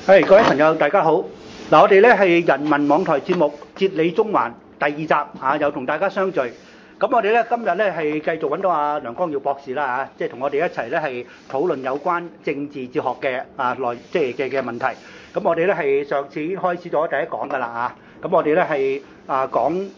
各位朋友，大家好。嗱，我哋咧係人民網台節目《哲理中環》第二集又同大家相聚。咁我哋咧今日咧係繼續揾到阿梁光耀博士啦即係同我哋一齊咧係討論有關政治哲學嘅嘅問題。咁我哋咧係上次已經開始咗第一講㗎啦咁我哋咧係講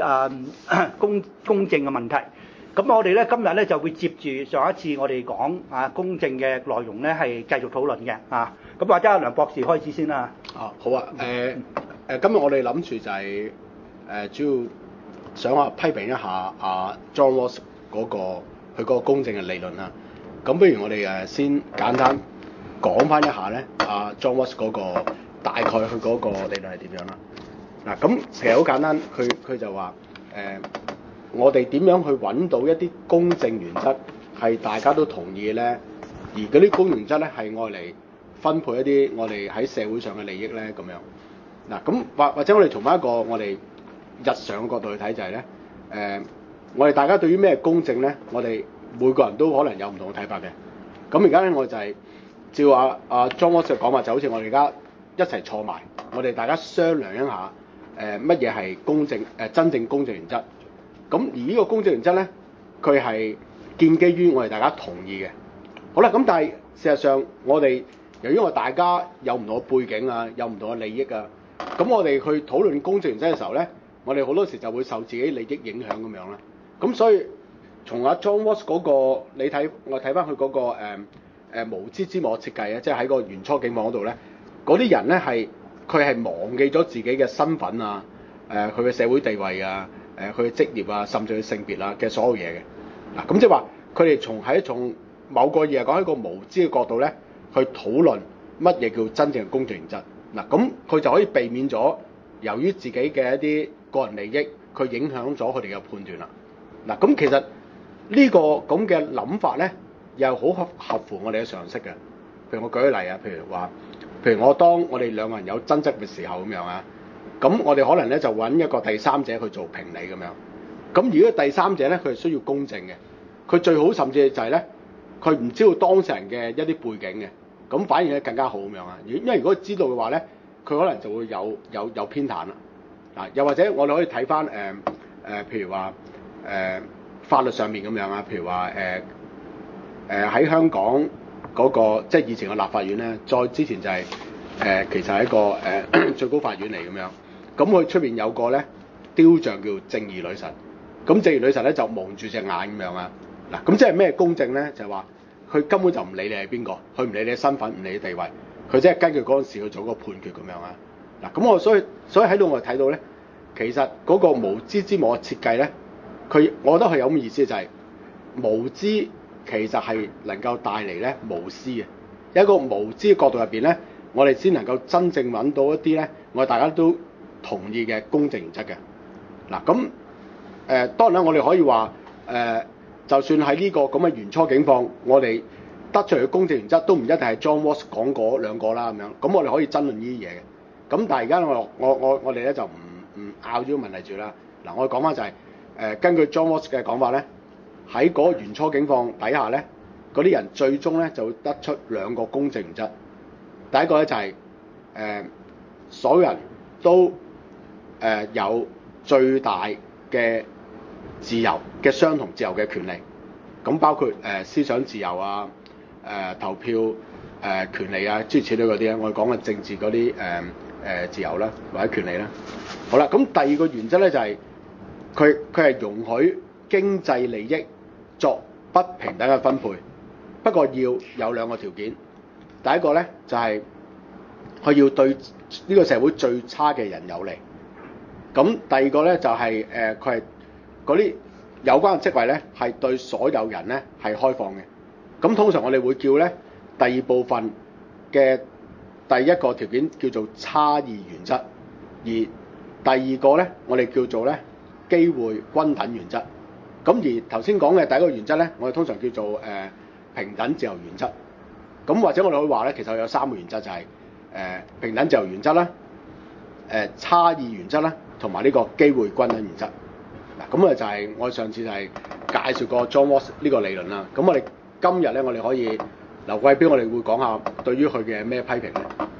公正嘅問題。咁我哋咧今日咧就會接住上一次我哋講公正嘅內容咧係繼續討論嘅咁或者阿梁博士開始先啦。 好啊，今日我哋諗住就係主要想批評一下John Rawls 佢嗰個公正嘅理論啦。咁不如我哋先簡單講翻一下咧John Rawls 嗰個大概佢嗰個理論係點樣啦。嗱，咁其實好簡單，佢就話我哋點樣去揾到一啲公正原則係大家都同意嘅咧？而嗰啲公正原則咧係愛嚟分配一啲我哋喺社會上嘅利益咧咁樣。嗱，咁或者我哋從翻一個我哋日常嘅角度去睇就係咧，我哋大家對於咩公正咧，我哋每個人都可能有唔同嘅睇法嘅。咁而家咧我就係照John Rawls嘅講法，就好似我哋而家一齊坐埋，我哋大家商量一下乜嘢係公正真正公正原則。咁而呢個公正原則咧，佢係建基於我哋大家同意嘅。好啦，咁但係事實上我哋由於大家有唔同嘅背景有唔同嘅利益咁我哋去討論公正原則嘅時候咧，我哋好多時就會受自己利益影響咁樣啦。咁所以從John Rawls 嗰個我睇翻佢嗰個無知之幕設計即係喺個原初境況嗰度咧，嗰啲人咧佢係忘記咗自己嘅身份佢嘅社會地位佢嘅職業甚至佢性別嘅所有嘢嘅。嗱，咁即係話佢哋從某個嘢講喺個無知嘅角度咧，去討論乜嘢叫真正嘅公正原則。嗱，咁佢就可以避免咗由於自己嘅一啲個人利益，佢影響咗佢哋嘅判斷啦。嗱，咁其實呢個咁嘅諗法咧，又好合乎我哋嘅常識嘅。譬如我舉個例譬如當我哋兩個人有爭執嘅時候咁樣咁我哋可能咧就揾一個第三者去做評理咁樣。咁如果第三者咧，佢係需要公正嘅，佢最好甚至就係咧，佢唔知道當事人嘅一啲背景嘅，咁反而咧更加好咁樣因為如果知道嘅話咧，佢可能就會有偏袒啦。又或者我哋可以睇翻譬如話法律上面咁樣譬如話喺香港嗰個即係以前嘅立法院咧，再之前就係其實係一個最高法院嚟咁樣。咁佢出面有個咧雕像叫正義女神，咁正義女神咧就蒙住隻眼咁樣嗱，咁即係咩公正咧？就係話佢根本就唔理你係邊個，佢唔理你嘅身份，唔理你地位，佢即係根據嗰陣時去做個判決咁樣嗱，咁我所以喺度我哋睇到咧，其實嗰個無知之幕嘅設計咧，我覺得係有咁意思，就係無知其實係能夠帶嚟咧無私嘅。一個無知嘅角度入邊咧，我哋先能夠真正揾到一啲咧，我哋大家都同意嘅公正原則嘅。嗱，咁當然啦，我哋可以話就算喺呢個咁嘅原初境況，我哋得出嚟嘅公正原則都唔一定係 John Rawls 講嗰兩個啦咁樣。咁我哋可以爭論呢啲嘢嘅。咁但係而家我哋咧就唔拗咗個問題住啦。嗱，我講翻就係根據 John Rawls 嘅講法咧，喺嗰個原初境況底下咧，嗰啲人最終咧就會得出兩個公正原則。第一個咧就係所有人都有最大嘅自由嘅相同自由嘅權利，咁包括思想自由投票權利諸如此類嗰啲咧，我哋講嘅政治嗰啲自由啦或者權利啦。好啦，咁第二個原則咧就係佢係容許經濟利益作不平等嘅分配，不過要有兩個條件。第一個咧就係佢要對呢個社會最差嘅人有利。咁第二個咧就係佢係嗰啲有關嘅職位咧係對所有人咧係開放嘅。咁通常我哋會叫咧第二部分嘅第一個條件叫做差異原則，而第二個咧我哋叫做咧機會均等原則。咁而頭先講嘅第一個原則咧，我哋通常叫做平等自由原則。咁或者我哋可以話咧，其實有三個原則，就係平等自由原則啦、差異原則啦，同埋呢個機會均等原則。嗱，咁就係我上次就係介紹過 John Rawls 呢個理論啦。咁我哋今日咧，我哋可以劉貴標，我哋會講下對於佢嘅咩批評咧。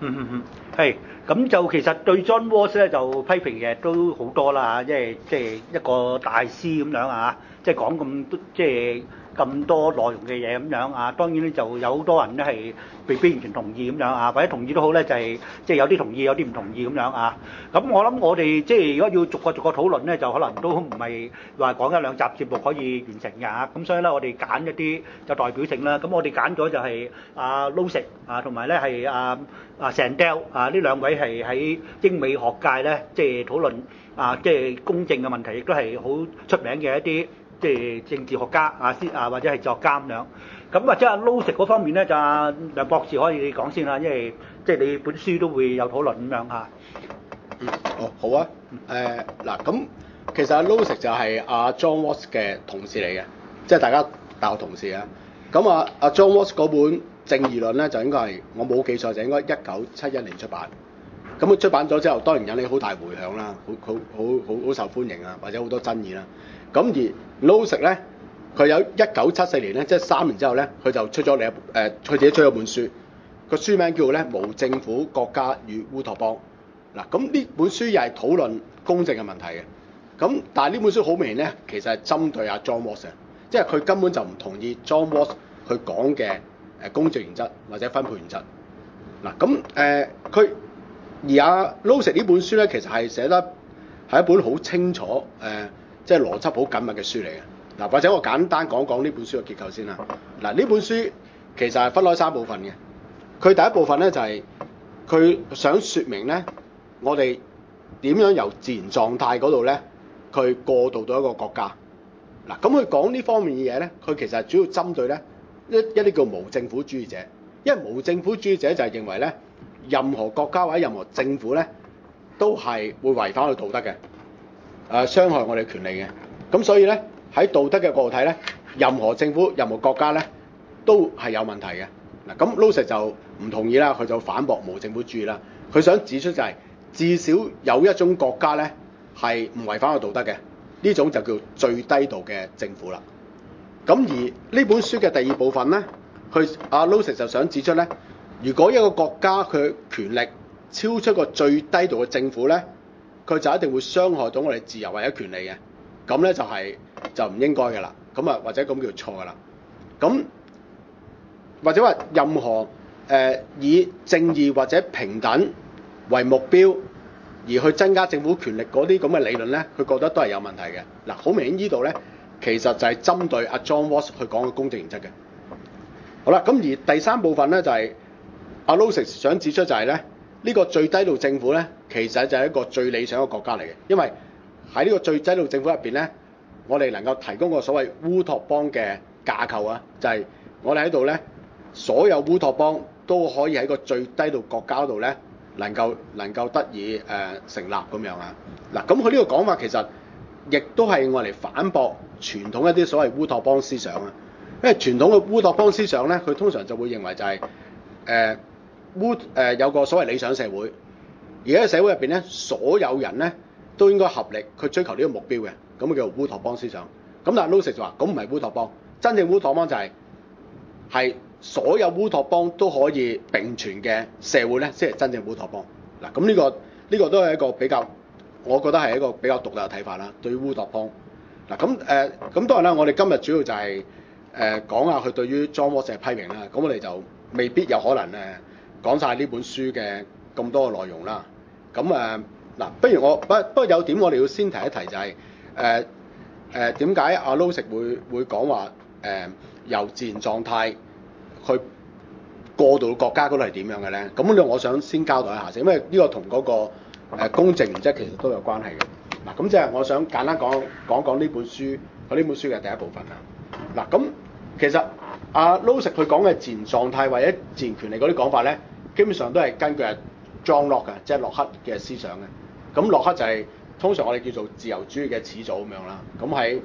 係，咁就其實對 John Rawls 咧就批評嘅都好多啦嚇，即係一個大師咁樣啊，即係講咁多咁多內容嘅嘢咁樣啊，當然咧就有好多人咧係未必完全同意咁樣啊，或者同意都好咧，就係即係有啲同意，有啲唔同意咁樣啊。咁我諗我哋即係如果要逐個討論咧，就可能都唔係話講一兩集節目可以完成嘅嚇。咁所以咧，我哋揀一啲有代表性啦。咁我哋揀咗就係阿 Nozick 啊，同埋咧係阿Sandel 啊，呢兩位係喺英美學界咧，即係討論即係公正嘅問題，亦都係好出名嘅一啲即係政治學家或者係作家咁樣。咁或者阿 Nozick 嗰方面咧，就阿梁博士可以講先啦，因為即係你本書都會有討論咁樣嚇。 好啊。嗱，咁其實阿 Nozick 就係阿 John Rawls 嘅同事嚟嘅，即係大家大學同事啊。咁阿 John Rawls 嗰本《正義論》咧，就應該係我冇記錯就應該1971年出版。咁佢出版咗之後，當然引起好大迴響啦，好受歡迎啊，或者好多爭議啦。咁而 Nozick 咧，佢有1974年咧，即係3年之後咧，佢就出咗另一佢自己出咗本書，個書名叫做咧《無政府國家與烏托邦》。嗱，咁呢本書又係討論公正嘅問題嘅。咁但係呢本書好明顯咧，其實係針對阿 John Rawls 嘅，即係佢根本就唔同意 John Rawls 去講嘅公正原則或者分配原則。嗱，咁佢而阿 Nozick 呢本書咧，其實係寫得係一本好清楚即係邏輯好緊密嘅書嚟嘅。嗱，或者我簡單講講呢本書嘅結構先啦。嗱，呢本書其實係分開3部分嘅。佢第一部分咧就係佢想説明咧，我哋點樣由自然狀態嗰度咧，佢過渡到一個國家。嗱，咁佢講呢方面嘅嘢咧，佢其實係主要針對咧一啲叫無政府主義者，因為無政府主義者就係認為咧，任何國家或者任何政府咧，都係會違反我哋道德嘅，傷害我哋權利嘅。咁所以咧，喺道德嘅角度睇咧，任何政府、任何國家咧，都係有問題嘅。嗱，咁 Nozick 就唔同意啦，佢就反駁無政府主義啦。佢想指出就係，至少有一種國家咧係唔違反我道德嘅，呢種就叫最低度嘅政府啦。咁而呢本書嘅第二部分咧，阿 Nozick 就想指出咧，如果一個國家佢權力超出個最低度嘅政府咧，佢就一定會傷害到我哋自由或者權利嘅。咁咧就唔應該嘅啦。咁啊或者咁叫錯嘅啦。咁或者話任何以正義或者平等為目標而去增加政府權力嗰啲咁嘅理論咧，佢覺得都係有問題嘅。嗱，好明顯呢度咧，其實就係針對阿 John Rawls 去講嘅公正原則嘅。好啦，咁而第3部分咧就係阿 Nozick 想指出就係咧，呢個最低度政府咧，其實就係一個最理想嘅國家嚟嘅，因為喺呢個最低度政府入邊咧，我哋能夠提供個所謂烏托邦嘅架構啊，就係我哋喺度咧，所有烏托邦都可以喺個最低度國家度咧，能夠得以成立咁樣啊。嗱，咁佢呢個講法其實亦都係我嚟反駁傳統一啲所謂烏托邦思想啊。因為傳統嘅烏托邦思想咧，佢通常就會認為就係有個所謂理想社會，而喺個社會入邊咧，所有人咧都應該合力去追求呢個目標嘅，咁叫做烏托邦思想。咁但係 Nozick 就話，咁唔係烏托邦，真正烏托邦就係所有烏托邦都可以並存嘅社會咧，先係真正烏托邦。嗱，咁呢個都係一個比較，我覺得係一個比較獨特嘅睇法啦，對於烏托邦。嗱，咁當然啦，我哋今日主要就係講下佢對於 John Rawls 嘅批評啦。咁我哋就未必有可能講晒呢本書嘅咁多嘅內容啦。咁嗱，不過有點我哋要先提一提就係點解阿 Nozick 會講話由自然狀態去過渡到國家嗰度係點樣嘅咧？咁呢，我想先交代一下先，因為呢個同嗰個公正原則其實都有關係嘅。嗱，咁即係我想簡單講呢本書，佢呢本書嘅第一部分啦。嗱，咁其實阿 Nozick 佢講嘅自然狀態或者自然權利嗰啲講法咧，基本上都係根據John Locke嘅，即係洛克嘅思想嘅。咁洛克就係通常我哋叫做自由主義嘅始祖咁樣啦。咁喺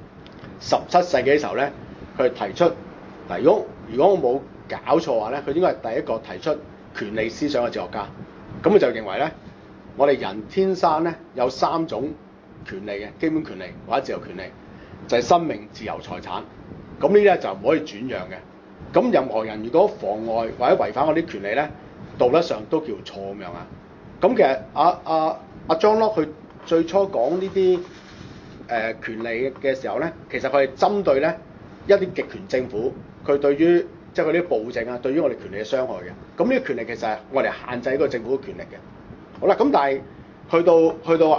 17世紀嘅時候咧，佢提出嗱，如果我冇搞錯話咧，佢應該係第一個提出權利思想嘅哲學家。咁佢就認為咧，我哋人天生咧有3種權利嘅基本權利或者自由權利，就係生命、自由、財產。咁呢啲咧就唔可以轉讓嘅。咁任何人如果妨礙或者違反我啲權利咧， 道德上都叫錯咁樣啊。咁其實阿 John Locke 佢最初講呢啲權利嘅時候咧，其實佢係針對咧一啲極權政府，佢對於即係佢啲暴政啊，對於我哋權利嘅傷害嘅。咁呢啲權利其實係我哋限制一個政府嘅權力嘅。好啦，咁但係去到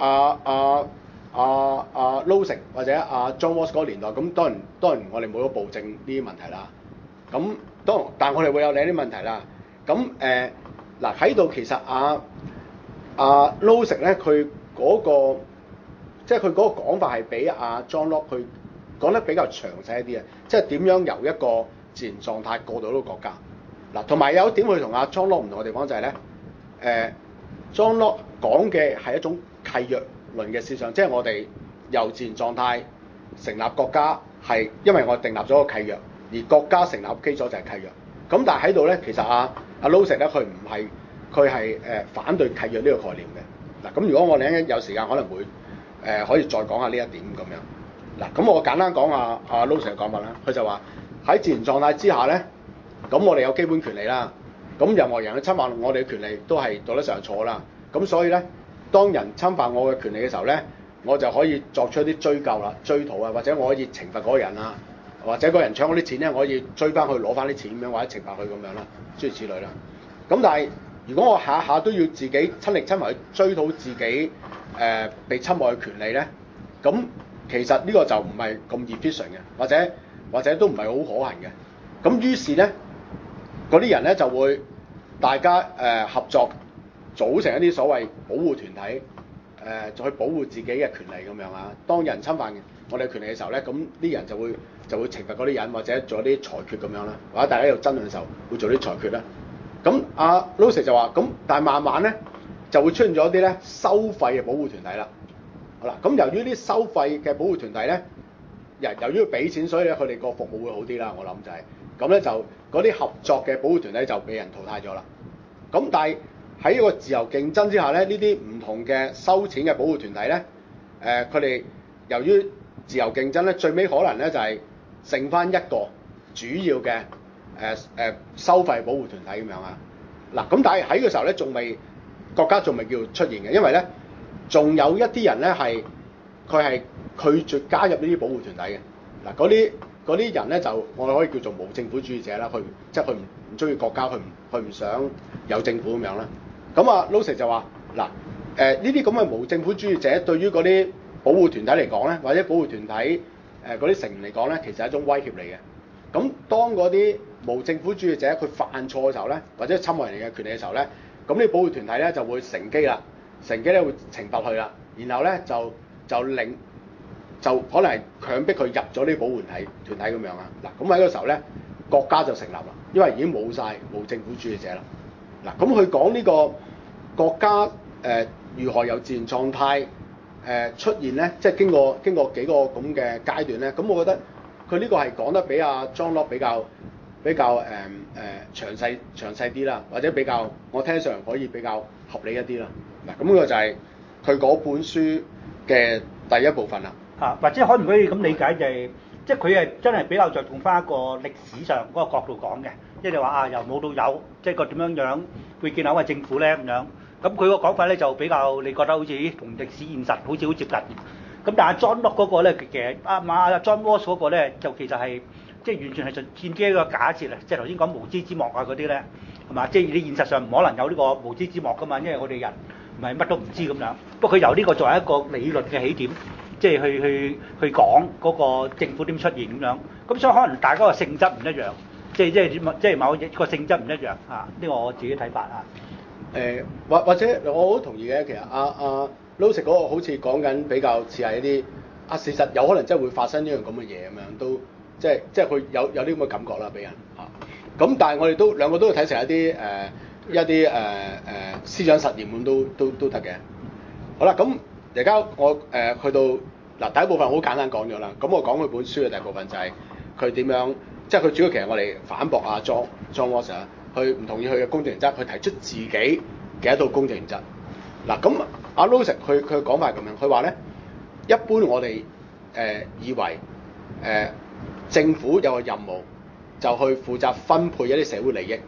阿 Nozick 或者阿 John Rawls 嗰個年代，咁當然我哋冇咗暴政呢啲問題啦。咁但係我哋會有另一啲問題啦。咁嗱喺度其實阿 Nozick 咧，佢嗰個即係佢嗰個講法係比阿 John Locke 佢講得比較詳細一啲啊，即係點樣由一個自然狀態過到一個國家。嗱，同埋有一點佢同阿 John Locke 唔同嘅地方就係咧，John Locke 講嘅係一種契約論嘅思想，即係我哋由自然狀態成立國家係因為我訂立咗個契約，而國家成立基礎就係契約。咁但係喺度咧，其實阿 Nozick 咧佢唔係，佢係反對契約呢個概念嘅。嗱，咁如果我哋有時間可能會可以再講下呢一點咁樣。嗱，咁我簡單講下阿 Nozick 嘅講法啦。佢就話喺自然狀態之下咧，咁我哋有基本權利啦。咁任何人去侵犯我哋嘅權利都係道德上錯啦。咁所以咧，當人侵犯我嘅權利嘅時候咧，我就可以作出一啲追究啦、追討啊，或者我可以懲罰嗰個人啊，或者嗰個人搶我啲錢咧，我可以追翻去攞翻啲錢咁樣，或者懲罰佢咁樣啦，諸如此類啦。咁但係如果我下下都要自己親力親為去追討自己被侵害嘅權利咧，咁其實呢個就唔係咁 efficient 嘅，或者都唔係好可行嘅。咁於是咧，嗰啲人咧就會大家合作組成一啲所謂保護團體，就去保護自己嘅權利咁樣啊。當有人侵犯我哋嘅權利嘅時候咧，咁啲人就會懲罰嗰啲人，或者做一啲裁決咁樣啦，或者大家有爭論嘅時候會做啲裁決啦。咁阿 Nozick 就話咁，但係慢慢咧就會出現咗一啲咧收費嘅保護團體啦。好啦，咁由於啲收費嘅保護團體咧，由於要俾錢，所以咧佢哋個服務會好啲啦。我諗就係咁咧，就嗰啲合作嘅保護團體就被人淘汰咗啦。咁但係喺一個自由競爭之下咧，呢啲唔同嘅收錢嘅保護團體咧，佢哋由於自由競爭咧，最尾可能咧就係剩翻一個主要嘅收費保護團體咁樣啊。嗱，咁但係喺個時候咧，國家仲未叫出現嘅，因為咧仲有一啲人咧佢係拒絕加入呢啲保護團體嘅。嗱，嗰啲人咧就我哋可以叫做無政府主義者啦，即係佢唔中意國家，佢唔想有政府咁樣啦。咁啊 Nozick 就話嗱，呢啲咁嘅無政府主義者對於嗰啲保護團體嚟講咧，或者保護團體嗰啲成員嚟講咧，其實係一種威脅嚟嘅。咁當嗰啲無政府主義者佢犯錯嘅時候咧，或者侵害人哋嘅權利嘅時候咧，咁呢保護團體咧就會乘機咧會懲罰佢啦，然後咧就可能係強迫佢入咗呢保護團體咁樣啊。嗱，咁喺嗰個時候咧，國家就成立啦，因為已經冇晒無政府主義者啦。嗱，咁佢講呢個國家如何由自然狀態出現咧，即係經過幾個咁嘅階段咧，咁我覺得佢呢個係講得比阿 John Locke 比較詳細啲啦，或者比較我聽上可以比較合理一啲啦。嗱，咁呢個就係佢嗰本書嘅第一部分啦。 或者可唔可以咁理解就係，即係佢係真係比較着重翻一個歷史上嗰個角度講嘅，即係話由冇到有，即係個點樣會建立一個政府咧咁樣。咁佢個講法咧就比較你覺得好似同歷史現實好似好接近。咁但係 John Locke 嗰個咧，其實John Rawls 嗰個咧就其實係即係完全係建基一個假設啊，即係頭先講無知之幕啊嗰啲咧，係嘛？即係你現實上唔可能有呢個無知之幕噶嘛，因為我哋人唔係乜都唔知咁樣。不過佢由呢個作為一個理論嘅起點。即係去講嗰個政府點出現咁樣，咁所以可能大家個性質唔一樣，即係某個性質唔一樣嚇，呢個我自己睇法啊。 或者我好同意嘅，其實阿 Nozick 嗰個好似講緊比較似係一啲事實有可能真係會發生呢樣咁嘅嘢咁樣，都即係佢有啲咁嘅感覺啦，俾人嚇。咁但係我哋兩個都要睇成一啲思想實驗咁都得嘅。好啦，咁。而家我去到嗱第一部分好簡單講咗啦，咁我講佢本書嘅第一部分就係佢點樣，即係佢主要其實我哋反駁阿 John Rawls 佢唔同意佢嘅公正原則，佢提出自己嘅一套公正原則。嗱，咁阿 Nozick 佢嘅講法係咁樣，佢話咧一般我哋以為政府有個任務就去負責分配一啲社會利益，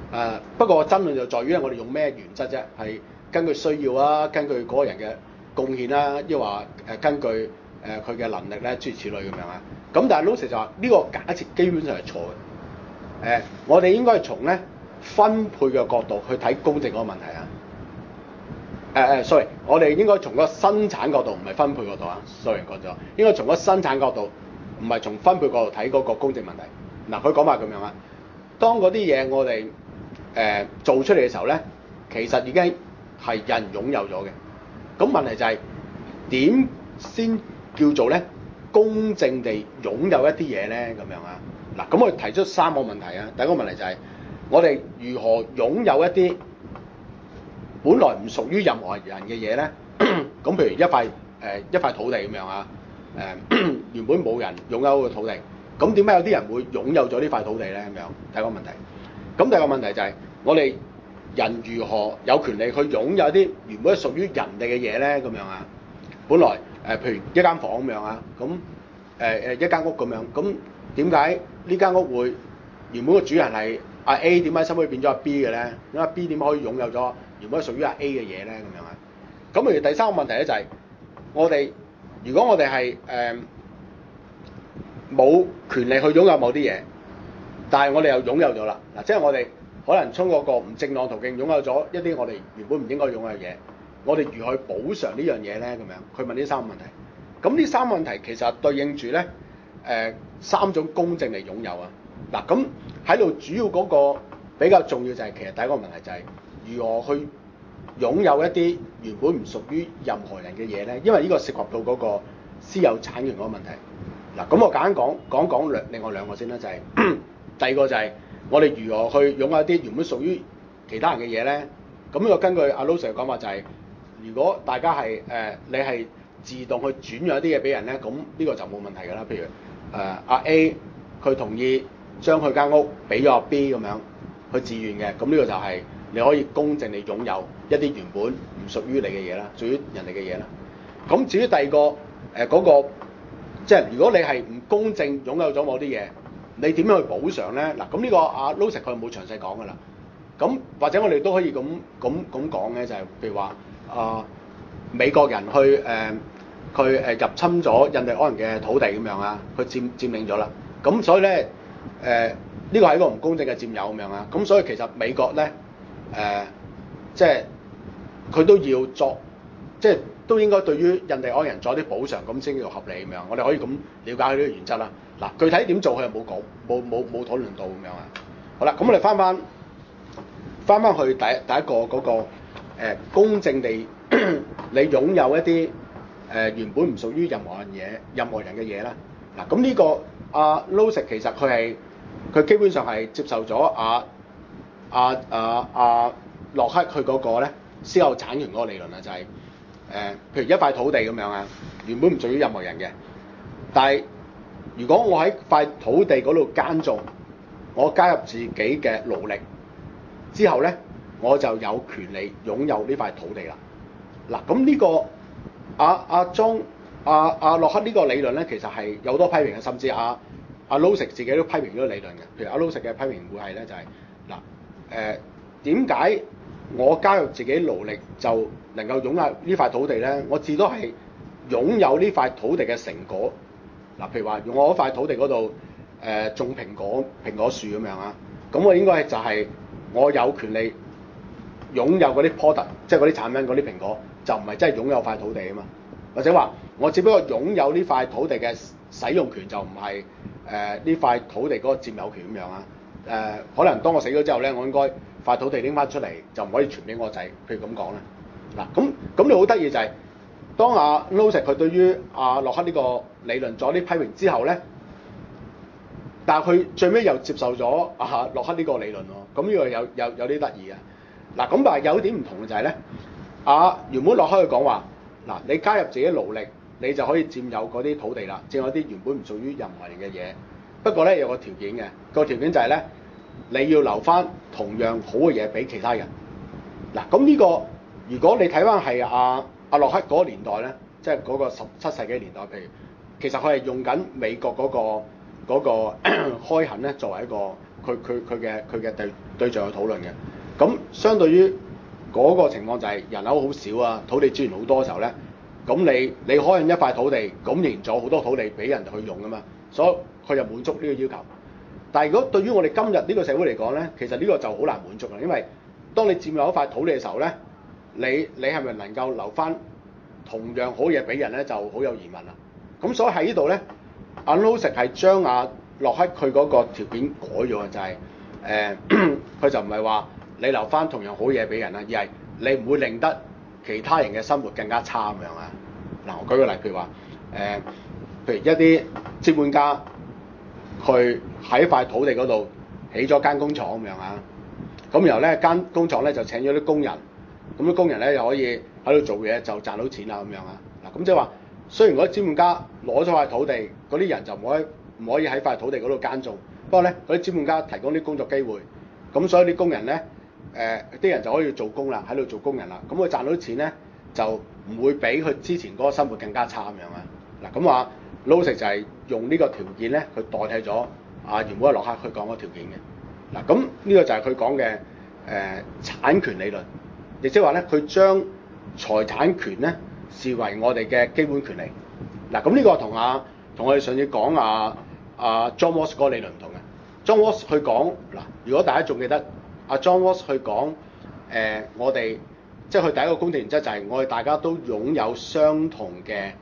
不過爭論就在於咧，我哋用咩原則啫？係根據需要啊，根據嗰個人嘅貢獻啦，抑或根據佢嘅能力咧，諸如此類咁樣啊。咁但係老實就話呢個假設基本上係錯嘅。我哋應該係從咧分配嘅角度去睇公正嗰個問題啊。sorry， 我哋應該從個生產角度，唔係分配角度啊。sorry 講咗，應該從個生產角度，唔係從分配角度睇嗰個公正問題。嗱，佢講話咁樣啊，當嗰啲嘢我哋做出嚟嘅時候咧，其實已經係有人擁有咗嘅。咁問題就係點先叫做咧公正地擁有一啲嘢咧？咁樣啊？嗱，咁我提出3個問題啊。第一個問題就係我哋如何擁有一啲本來唔屬於任何人嘅嘢咧？咁譬如一塊土地咁樣啊，原本冇人擁有個土地，咁點解有啲人會擁有咗呢塊土地咧？咁樣第一個問題。咁第二個問題就係我哋人如何有權利去擁有一啲原本係屬於人哋嘅嘢咧？咁樣啊，本來譬如一間房咁樣啊，咁一間屋咁樣，咁點解呢間屋會原本個主人係阿 A，點解收尾變咗阿 B 嘅咧？咁阿 B 點可以擁有咗原本係屬於阿 A 嘅嘢咧？咁樣啊？咁而第三個問題咧就係如果我哋係冇權利去擁有某啲嘢，但係我哋又擁有咗啦。嗱，即係我哋可能通過個唔正當途徑擁有咗一啲我哋原本唔應該擁有嘅嘢，我哋如何去補償呢樣嘢咧？咁樣佢問呢3個問題。咁呢3個問題其實對應住咧3種公正嚟擁有啊。嗱，咁喺度主要嗰個比較重要就係其實第一個問題就係如何去擁有一啲原本唔屬於任何人嘅嘢咧？因為呢個涉及到嗰個私有產權嗰個問題。嗱，咁我簡單講另外2個先啦，就係第二個就係我哋如何去擁有一啲原本屬於其他人嘅嘢咧？咁呢個根據阿 Lo Sir 嘅講法就係，如果大家係你係自動去轉讓一啲嘢俾人咧，咁呢個就冇問題㗎啦。譬如阿 A 佢同意將佢間屋俾咗阿 B 咁樣，佢自願嘅，咁呢個就係你可以公正地擁有一啲原本唔屬於你嘅嘢啦，屬於人哋嘅嘢啦。咁至於第二個嗰個即係如果你係唔公正擁有咗某啲嘢，你點樣去補償咧？嗱，咁呢個阿 Lo Sir 佢冇詳細講㗎啦。咁或者我哋都可以咁講嘅，就係譬如話美國人去佢入侵咗印第安人嘅土地咁樣啊，佢佔領咗啦。咁所以咧呢個係一個唔公正嘅佔有咁樣啊。咁所以其實美國咧即係佢都要即係都應該對於印第安人作啲補償，咁先叫合理咁樣。我哋可以咁了解佢呢個原則啦。嗱，具體點做佢又冇講，冇討論到咁樣啊。好啦，咁我哋翻翻去第一個嗰個公正地你擁有一啲原本唔屬於任何人嘅嘢啦。嗱，咁呢個阿 Lo Sir 其實佢基本上係接受咗洛克佢嗰個咧私有產權嗰個理論啊，就係譬如一塊土地咁樣啊，原本唔屬於任何人嘅，但係如果我喺塊土地嗰度耕種，我加入自己嘅勞力之後咧，我就有權利擁有呢塊土地啦。嗱，咁呢個阿洛克呢個理論咧，其實係有好多批評嘅，甚至阿 Lo Sir 自己都批評咗個理論嘅。譬如阿 Lo Sir 嘅批評會係咧，就係點解我加入自己勞力就能夠擁有呢塊土地咧？我至多係擁有呢塊土地嘅成果。嗱，譬如話用我嗰塊土地嗰度種蘋果樹咁樣啊，咁我應該就係我有權利擁有嗰啲 product， 即係嗰啲產品嗰啲蘋果，就唔係真係擁有塊土地啊嘛。或者話我只不過擁有呢塊土地嘅使用權，就唔係呢塊土地嗰個佔有權咁樣啊。可能當我死咗之後咧，我應該塊土地拎翻出嚟，就唔可以傳俾我仔。譬如咁講啦。嗱，咁你好得意就係、是，當阿 Lo Sir 佢對於阿洛克呢個理論做啲批評之後咧，但係佢最尾又接受咗阿洛克呢個理論喎。咁呢個有啲得意啊。嗱，咁但係有點唔同嘅就係咧，原本洛克佢講話，嗱，你加入自己勞力，你就可以佔有嗰啲土地啦，佔有啲原本唔屬於任何人嘅嘢。不過咧有個條件嘅，個條件就係咧，你要留翻同樣好嘅嘢俾其他人。嗱，咁呢個如果你睇翻係阿洛克嗰個年代咧，即係嗰個17世紀年代，譬如其實佢係用緊美國嗰個開墾咧作為一個佢嘅對象去討論嘅。咁相對於嗰個情況就係人口好少啊，土地資源好多嘅時候咧，咁你開緊一塊土地，咁仍然仲有好多土地俾人去用啊嘛，所以佢就滿足呢個要求。但係如果對於我哋今日呢個社會嚟講咧，其實呢個就好難滿足啦，因為當你佔有一塊土地嘅時候咧，你係咪能夠留翻同樣好嘢俾人咧，就好有疑問啦。咁所以喺呢度咧，阿 Losec 係將阿洛克佢嗰個條件改咗嘅，就係佢就唔係話你留翻同樣好嘢俾人啦，而係你唔會令得其他人嘅生活更加差咁樣啊。嗱，我舉個例，譬如話譬如一啲資本家，佢喺塊土地嗰度起咗間工廠咁樣啊，咁然後咧間工廠咧就請咗啲工人，咁啲工人咧又可以喺度做嘢就賺到錢啦咁樣啊。嗱，咁即係話，雖然嗰啲資本家攞咗塊土地，嗰啲人就唔可以喺塊土地嗰度耕種，不過咧嗰啲資本家提供啲工作機會，咁所以啲工人咧啲人就可以做工啦，喺度做工人啦，咁佢賺到啲錢咧就唔會比佢之前嗰個生活更加差咁樣啊。嗱，咁話 Losec 就係用呢個條件咧去代替咗原本阿洛克去講個條件嘅。嗱，咁呢個就係佢講嘅產權理論，亦即係話咧佢將財產權咧視為我哋嘅基本權利。嗱，咁呢個同我哋上次講John Rawls 嗰個理論唔同嘅。John Rawls 去講嗱，如果大家仲記得John Rawls 去講我哋即係佢第一個公定原則就係我哋大家都擁有相同嘅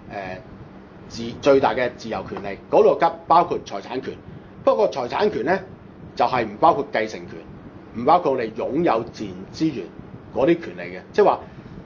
最大嘅自由權利，嗰度包括財產權。不過財產權咧就係唔包括繼承權，唔包括我哋擁有自然資源嗰啲權利嘅。即係話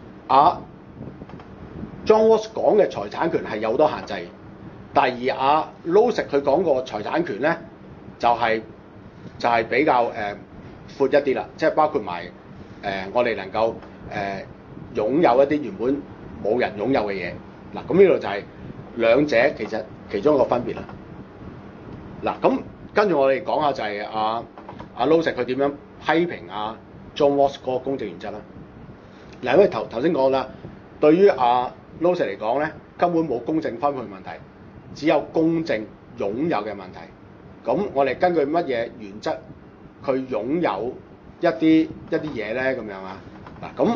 John Rawls 講嘅財產權係有好多限制，但係而Losec 佢講個財產權咧就係比較闊一啲啦，即係包括埋我哋能夠擁有一啲原本冇人擁有嘅嘢。嗱，咁呢度就係兩者其實其中一個分別啦。嗱，咁跟住我哋講下就係Losec 佢點樣批評John Rawls 嗰個公正原則啦。嗱，因為頭先講啦，對於Losec 嚟講咧，根本冇公正分配問題，只有公正擁有嘅問題。咁我哋根據乜嘢原則去擁有一啲嘢咧？咁樣啊？嗱，咁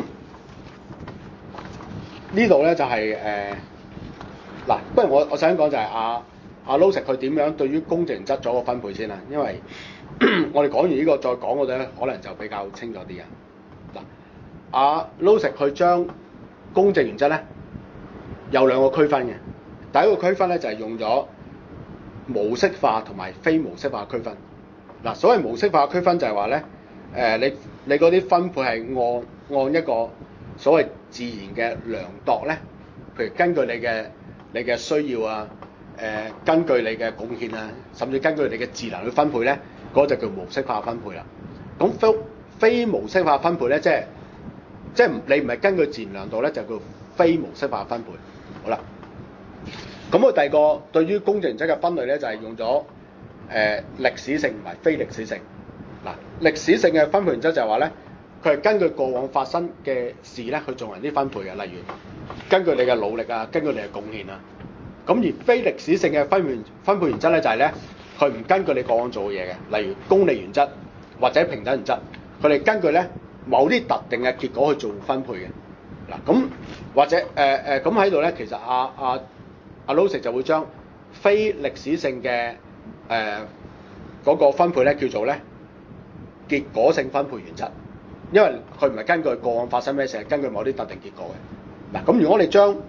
呢度咧就係嗱，不如我首先講就係Losec 佢點樣對於公正原則做個分配先啦，因為我哋講完呢個再講嗰度咧，可能就比較清楚啲啊。嗱，Losec 佢將公正原則咧有兩個區分嘅。第一個區分咧就係用咗模式化同埋非模式化區分。嗱，所謂模式化區分就係話咧你嗰啲分配係按一個所謂自然嘅量度咧，譬如根據你嘅需要啊，根據你嘅貢獻啊，甚至根據你嘅智能去分配咧，嗰就叫模式化分配啦。咁非模式化分配咧，即係你唔係根據自然量度咧，就叫非模式化分配。好啦，咁我第二個對於公正原則嘅分類咧，就係用咗歷史性同埋非歷史性。嗱，歷史性嘅分配原則就係話咧，佢係根據過往發生嘅事咧去進行啲分配嘅，例如根據你嘅努力啊，根據你嘅貢獻啊。咁而非歷史性嘅分配原則咧，就係咧佢唔根據你過往做嘅嘢嘅，例如公理原則或者平等原則，佢哋根據咧某啲特定嘅結果去做分配嘅。嗱，咁或者咁喺度咧，其實阿 Losec 就會將非歷史性嘅嗰個分配咧叫做咧結果性分配原則，因為佢唔係根據過往發生咩事，係根據某啲特定結果嘅。嗱，咁如果我哋將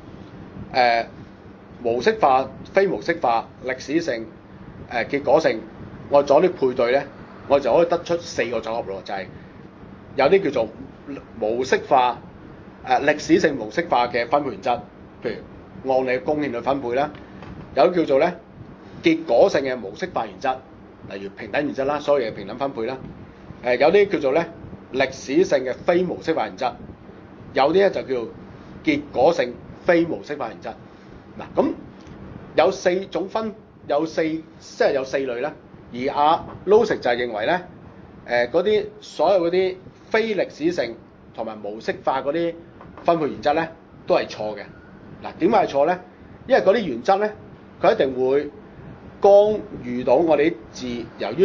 模式化、非模式化、歷史性、結果性，我做啲配對咧，我就可以得出4個組合咯，就係有啲叫做模式化、歷史性模式化嘅分配原則，譬如按你嘅貢獻去分配啦；有啲叫做咧結果性嘅模式化原則，例如平等原則啦，所有嘢平等分配啦；有啲叫做咧歷史性嘅非模式化原則，有啲咧就叫結果性非模式化原則。嗱，咁有四類啦，而Losec 就係認為咧，嗰啲所有嗰啲非歷史性同埋模式化嗰啲分配原則咧，都係錯嘅。嗱，點解係錯咧？因為嗰啲原則咧，佢一定會干預到我哋由於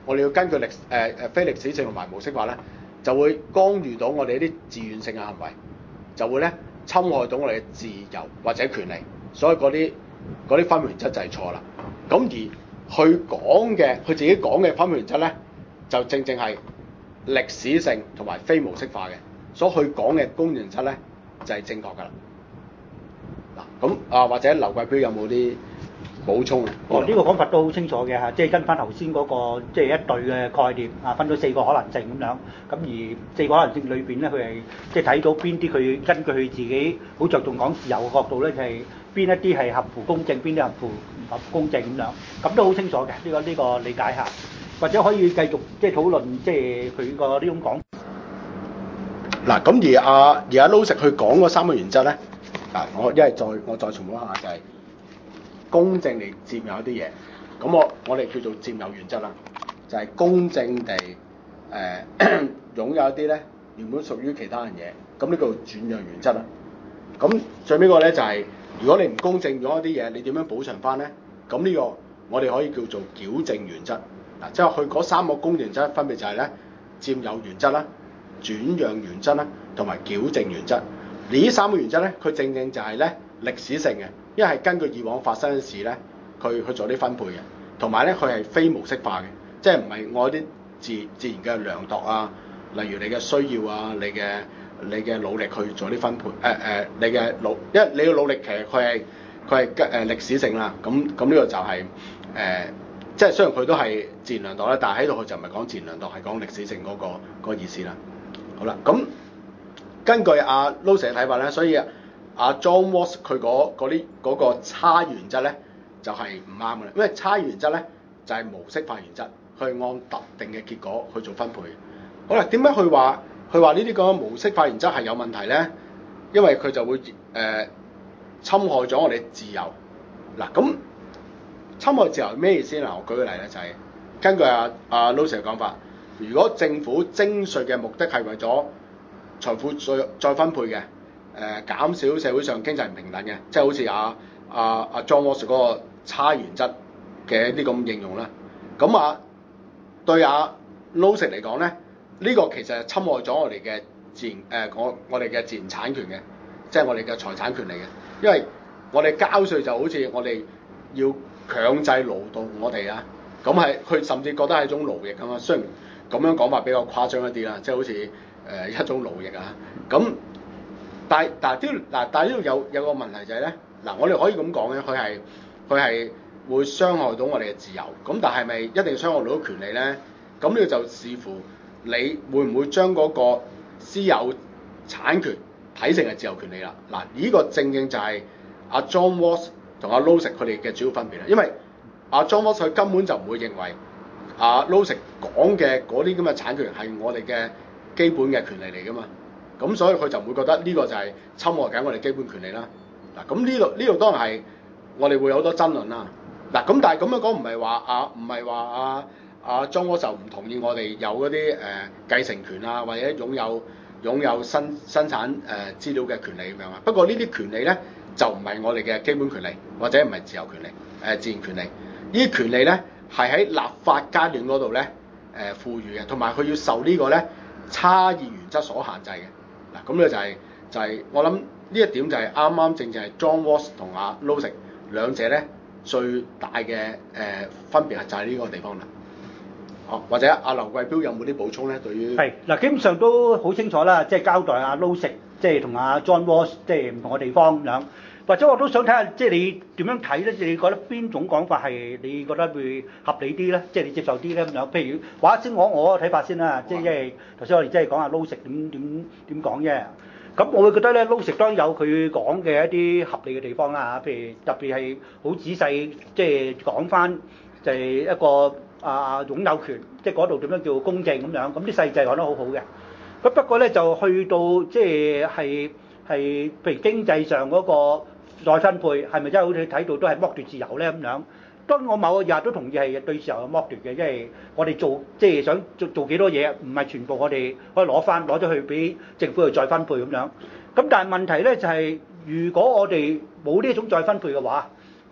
我哋要根據非歷史性同埋模式化咧，就會干預到我哋一啲自願性嘅行為，就會咧侵害到我哋嘅自由或者權利，所以嗰啲分配原則就係錯啦。咁而佢自己講嘅分配原則咧，就正係歷史性同埋非模式化嘅，所以佢講嘅公正原則咧就係正確㗎啦。嗱咁或者劉貴標有冇啲補充啊？ 呢個講法都好清楚嘅嚇，即係跟翻頭先嗰個即係一對嘅概念啊，分咗4個可能性咁樣。咁而4個可能性裏邊咧，佢係即係睇到邊啲佢根據佢自己好着重講自由嘅角度咧，就係邊一啲係合乎公正，邊啲合乎公正咁樣。咁都好清楚嘅呢個理解下，或者可以繼續即係討論即係佢個呢種講。 嗱咁而阿 Louis 去講嗰3個原則咧，我再重複一下就係公正地佔有一啲嘢，咁我哋叫做佔有原則啦，就係公正地擁有一啲咧原本屬於其他人嘢，咁呢個轉讓原則啦。咁最尾個咧就係如果你唔公正擁有一啲嘢，你點樣補償翻咧？咁呢個我哋可以叫做矯正原則。嗱，即係佢嗰3個公正原則分別就係咧佔有原則啦、轉讓原則啦同埋矯正原則。呢3個原則咧，佢正就係咧歷史性嘅，因為係根據以往發生嘅事咧，佢去做啲分配嘅，同埋咧佢係非模式化嘅，即係唔係我啲自然嘅量度啊，例如你嘅需要啊，你嘅努力去做啲分配，你嘅因為你嘅努力其實佢係歷史性啦，咁呢個就係即係雖然佢都係自然量度咧，但係喺度佢就唔係講自然量度，係講歷史性嗰個意思啦。好啦，咁根據阿 Louis 嘅睇法咧，所以阿 John Rawls 佢嗰個差原則咧就係唔啱嘅，因為差原則咧就係模式化原則，去按特定嘅結果去做分配。好啦，點解佢話呢啲咁嘅模式化原則係有問題咧？因為佢就會侵害咗我哋自由。嗱，咁侵害自由係咩意思嗱？我舉個例咧，就係根據阿 Louis 嘅講法，如果政府徵稅嘅目的係為咗財富再分配嘅，減少社會上經濟唔平等嘅，即係好似阿 John Rawls 嗰個差原則嘅一啲咁應用啦。咁對阿 Louis 嚟講咧，呢個其實係侵害咗我哋嘅我哋嘅自然產權嘅，即係我哋嘅財產權嚟嘅。因為我哋交稅就好似我哋要強制勞動我哋啊，咁係佢甚至覺得係一種勞役咁啊。雖然咁樣講法比較誇張一啲啦，即係好似一種勞役啊。咁但係呢度有個問題就係咧，嗱我哋可以咁講嘅，佢係會傷害到我哋嘅自由。咁但係咪一定傷害到權利咧？咁呢個就視乎你會唔會將嗰個私有產權睇成係自由權利啦。嗱，呢個正就係阿 John Rawls 同阿 Louis 佢哋嘅主要分別啦。因為阿 John Rawls 佢根本就唔會認為阿 Louis 講嘅嗰啲咁嘅產權係我哋嘅基本嘅權利嚟㗎嘛。咁所以佢就唔會覺得呢個就係侵害緊我哋基本權利啦。嗱，咁呢度當然係我哋會有好多爭論啦。嗱，咁但係咁樣講唔係話阿 John Rawls 就唔同意我哋有嗰啲繼承權啊，或者擁有生產資料嘅權利咁樣啊。不過呢啲權利咧就唔係我哋嘅基本權利，或者唔係自由權利、自然權利。呢啲權利咧係喺立法階段嗰度咧賦予嘅，同埋佢要受呢個咧差異原則所限制嘅。嗱，咁咧就係我諗呢一點就係啱正係 John Rawls 同阿 Louis 兩者咧最大嘅分別係就係呢個地方啦。或者阿劉貴標有冇啲補充咧？對於係嗱，基本上都好清楚啦，即係交代阿 Louis 即係同阿 John Rawls 即係唔同嘅地方咁樣。或者我都想睇下，即係你點樣睇咧？你覺得邊種講法係你覺得會合理啲咧？即係你接受啲咧咁樣。譬如話先我睇法先啦，即係因為頭先我哋即係講阿 Louis 點講啫。咁我會覺得咧 ，Louis 當然有佢講嘅一啲合理嘅地方啦嚇。譬如特別係好仔細，即係講翻就係一個擁有權，即係嗰度點樣叫公正咁樣。咁啲細節講得好好嘅。咁不過咧就去到即係譬如經濟上嗰個再分配係咪真係好似睇到都係剝奪自由咧咁樣？當然我某個日都同意係對自由有剝奪嘅，因為我哋即係想做幾多嘢，唔係全部我哋可以攞咗去俾政府去再分配咁樣。咁但係問題咧就係，如果我哋冇呢一種再分配嘅話，咁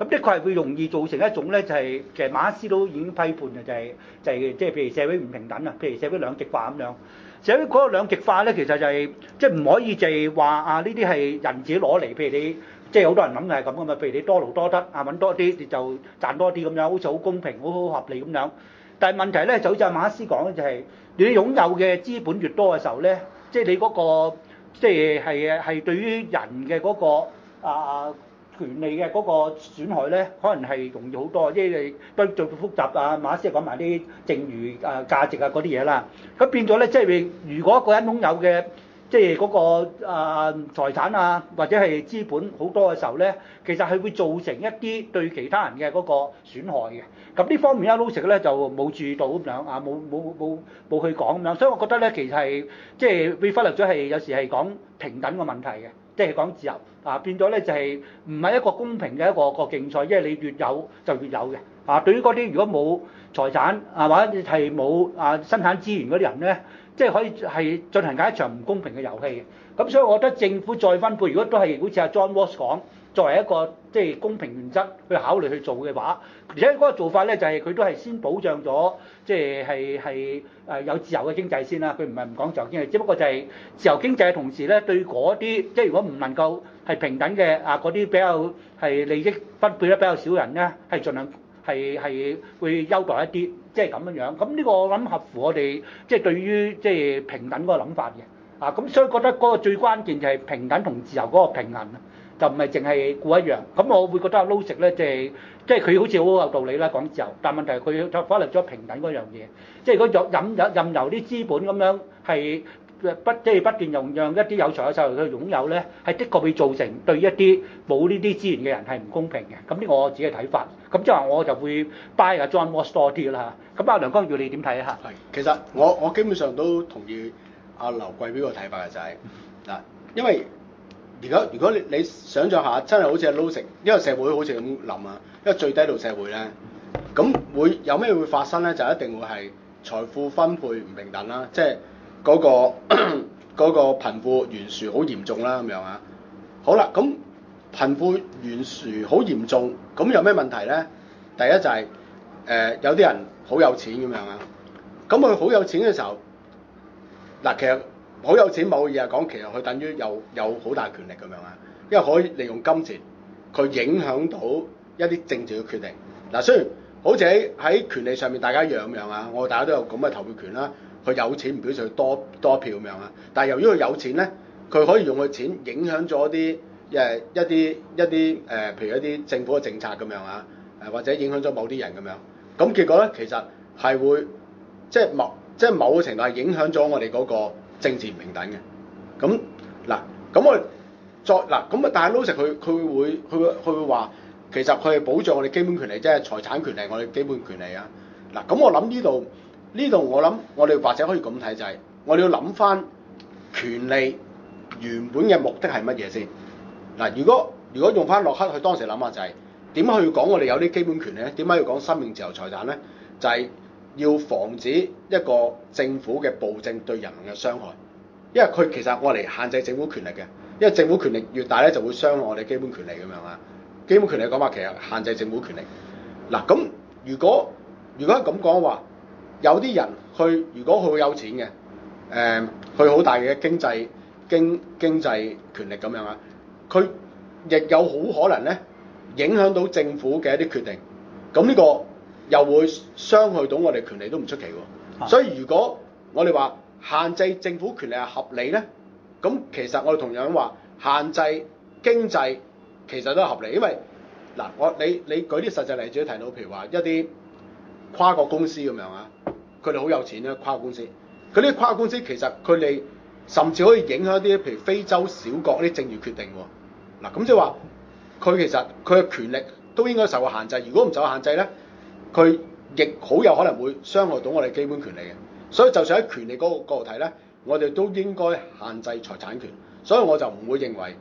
咁的確係會容易造成一種咧，就係、其實馬克思都已經批判嘅，即係譬如社會唔平等啊，譬如社會兩極化咁樣。社會嗰個兩極化咧，其實就係即係唔可以就係話啊呢啲係人自己攞嚟，譬如你即係好多人諗嘅係咁噶嘛，譬如你多勞多得啊，揾多啲你就賺多啲咁樣，好似好公平、好合理咁樣。但係問題咧就好似阿馬克思講咧，就係、你擁有嘅資本越多嘅時候咧，即係你嗰、個即係對於人嘅嗰、個權利嘅嗰個損害咧，可能係容易好多，即係都做到複雜啊。馬克思講埋啲剩餘價值啊嗰啲嘢啦，咁變咗咧，即係如果一個人擁有嘅即係嗰個財產啊，或者係資本好多嘅時候咧，其實係會造成一啲對其他人嘅嗰個損害嘅。咁呢方面阿 Louis 咧就冇注意到咁樣啊，冇去講咁樣，所以我覺得咧其實係即係會忽略咗係有時係講平等嘅問題嘅，即係講自由啊，變咗咧就係唔係一個公平嘅一個競賽，因為你越有就越有嘅啊。對於嗰啲如果冇財產啊或者係冇生產資源嗰啲人咧，即係可以係進行緊一場唔公平嘅遊戲嘅。咁所以我覺得政府再分配，如果都係好似阿 John Rawls 講，作為一個即係公平原則去考慮去做嘅話，而且嗰個做法咧就係佢都係先保障咗即係有自由嘅經濟先啦。佢唔係唔講自由經濟，只不過就係自由經濟嘅同時咧，對嗰啲即係如果唔能夠係平等嘅嗰啲比較係利益分配得比較少人咧，係盡量係會優待一啲，即係咁樣樣。咁呢個我諗合乎我哋即係對於即係平等嗰個諗法嘅。咁所以覺得嗰個最關鍵就係平等同自由嗰個平衡啊，就唔係淨係顧一樣。咁我會覺得阿 Louis 咧即係佢好似好有道理啦講自由，但問題佢就忽略咗平等嗰樣嘢。即係如果任由啲資本咁樣係即係不斷讓一啲有財有勢力去擁有咧，係的確會造成對一啲冇呢啲資源嘅人係唔公平嘅。咁呢個我自己嘅睇法。咁即係話我就會 buy 阿 John Rawls 多啲啦。咁阿梁光耀你點睇啊？ 係，其實我基本上都同意阿劉貴標個睇法嘅就係、嗱，因為如果你想像下，真係好似阿 Louis，因為社會好似咁諗啊，因為最低度社會咧，咁會有咩會發生咧？就一定會係財富分配唔平等啦，即係嗰個貧富懸殊好嚴重啦咁樣啊。好啦，咁貧富懸殊好嚴重，咁有咩問題咧？第一就係、有啲人好有錢咁樣啊，咁佢好有錢嘅時候，嗱其實好有錢某嘢係講，其實佢等於有好大權力咁樣啊，因為可以利用金錢，佢影響到一啲政治嘅決定。嗱雖然好似喺權利上面大家一樣咁樣啊，我哋大家都有咁嘅投票權啦，佢有錢唔表示佢多票咁樣啊，但係由於佢有錢咧，佢可以用佢錢影響咗一啲譬如一啲政府嘅政策咁樣啊，或者影響咗某啲人咁樣，咁結果咧其實係會即係某個程度係影響咗我哋嗰個政治唔平等嘅。咁嗱，咁我再嗱咁啊，但係 Louis 佢會話其實佢係保障我哋基本權利，即係財產權利，我哋基本權利啊。嗱，咁我諗呢度我諗我哋或者可以咁睇就係、我哋要諗翻權利原本嘅目的係乜嘢先？嗱，如果用翻洛克佢當時諗下就係點解佢要講我哋有啲基本權利咧？點解要講生命、自由、財產咧？就係、要防止一個政府嘅暴政對人民嘅傷害，因為佢其實我嚟限制政府權力嘅，因為政府權力越大咧就會傷害我哋基本權利咁樣啊。基本權利講話其實限制政府權力。嗱，咁如果係咁講話，有啲人如果佢好有錢嘅，佢好大嘅經濟權力咁樣啊，佢亦有好可能咧影響到政府嘅一啲決定，咁呢個又會傷害到我哋權利都唔出奇喎。所以如果我哋話限制政府權利係合理咧，咁其實我哋同樣話限制經濟其實都係合理，因為嗱你舉啲實際例子都提到，譬如話一啲跨國公司咁樣啊，佢哋好有錢咧，跨國公司，嗰啲跨國公司其實佢哋甚至可以影響啲譬如非洲小國啲政治決定喎。嗱，咁即係話佢其實佢嘅權力都應該受個限制，如果唔受限制咧，佢亦好有可能會傷害到我哋基本權利嘅。所以就算喺權利嗰個角度睇咧，我哋都應該限制財產權。所以我就唔會認為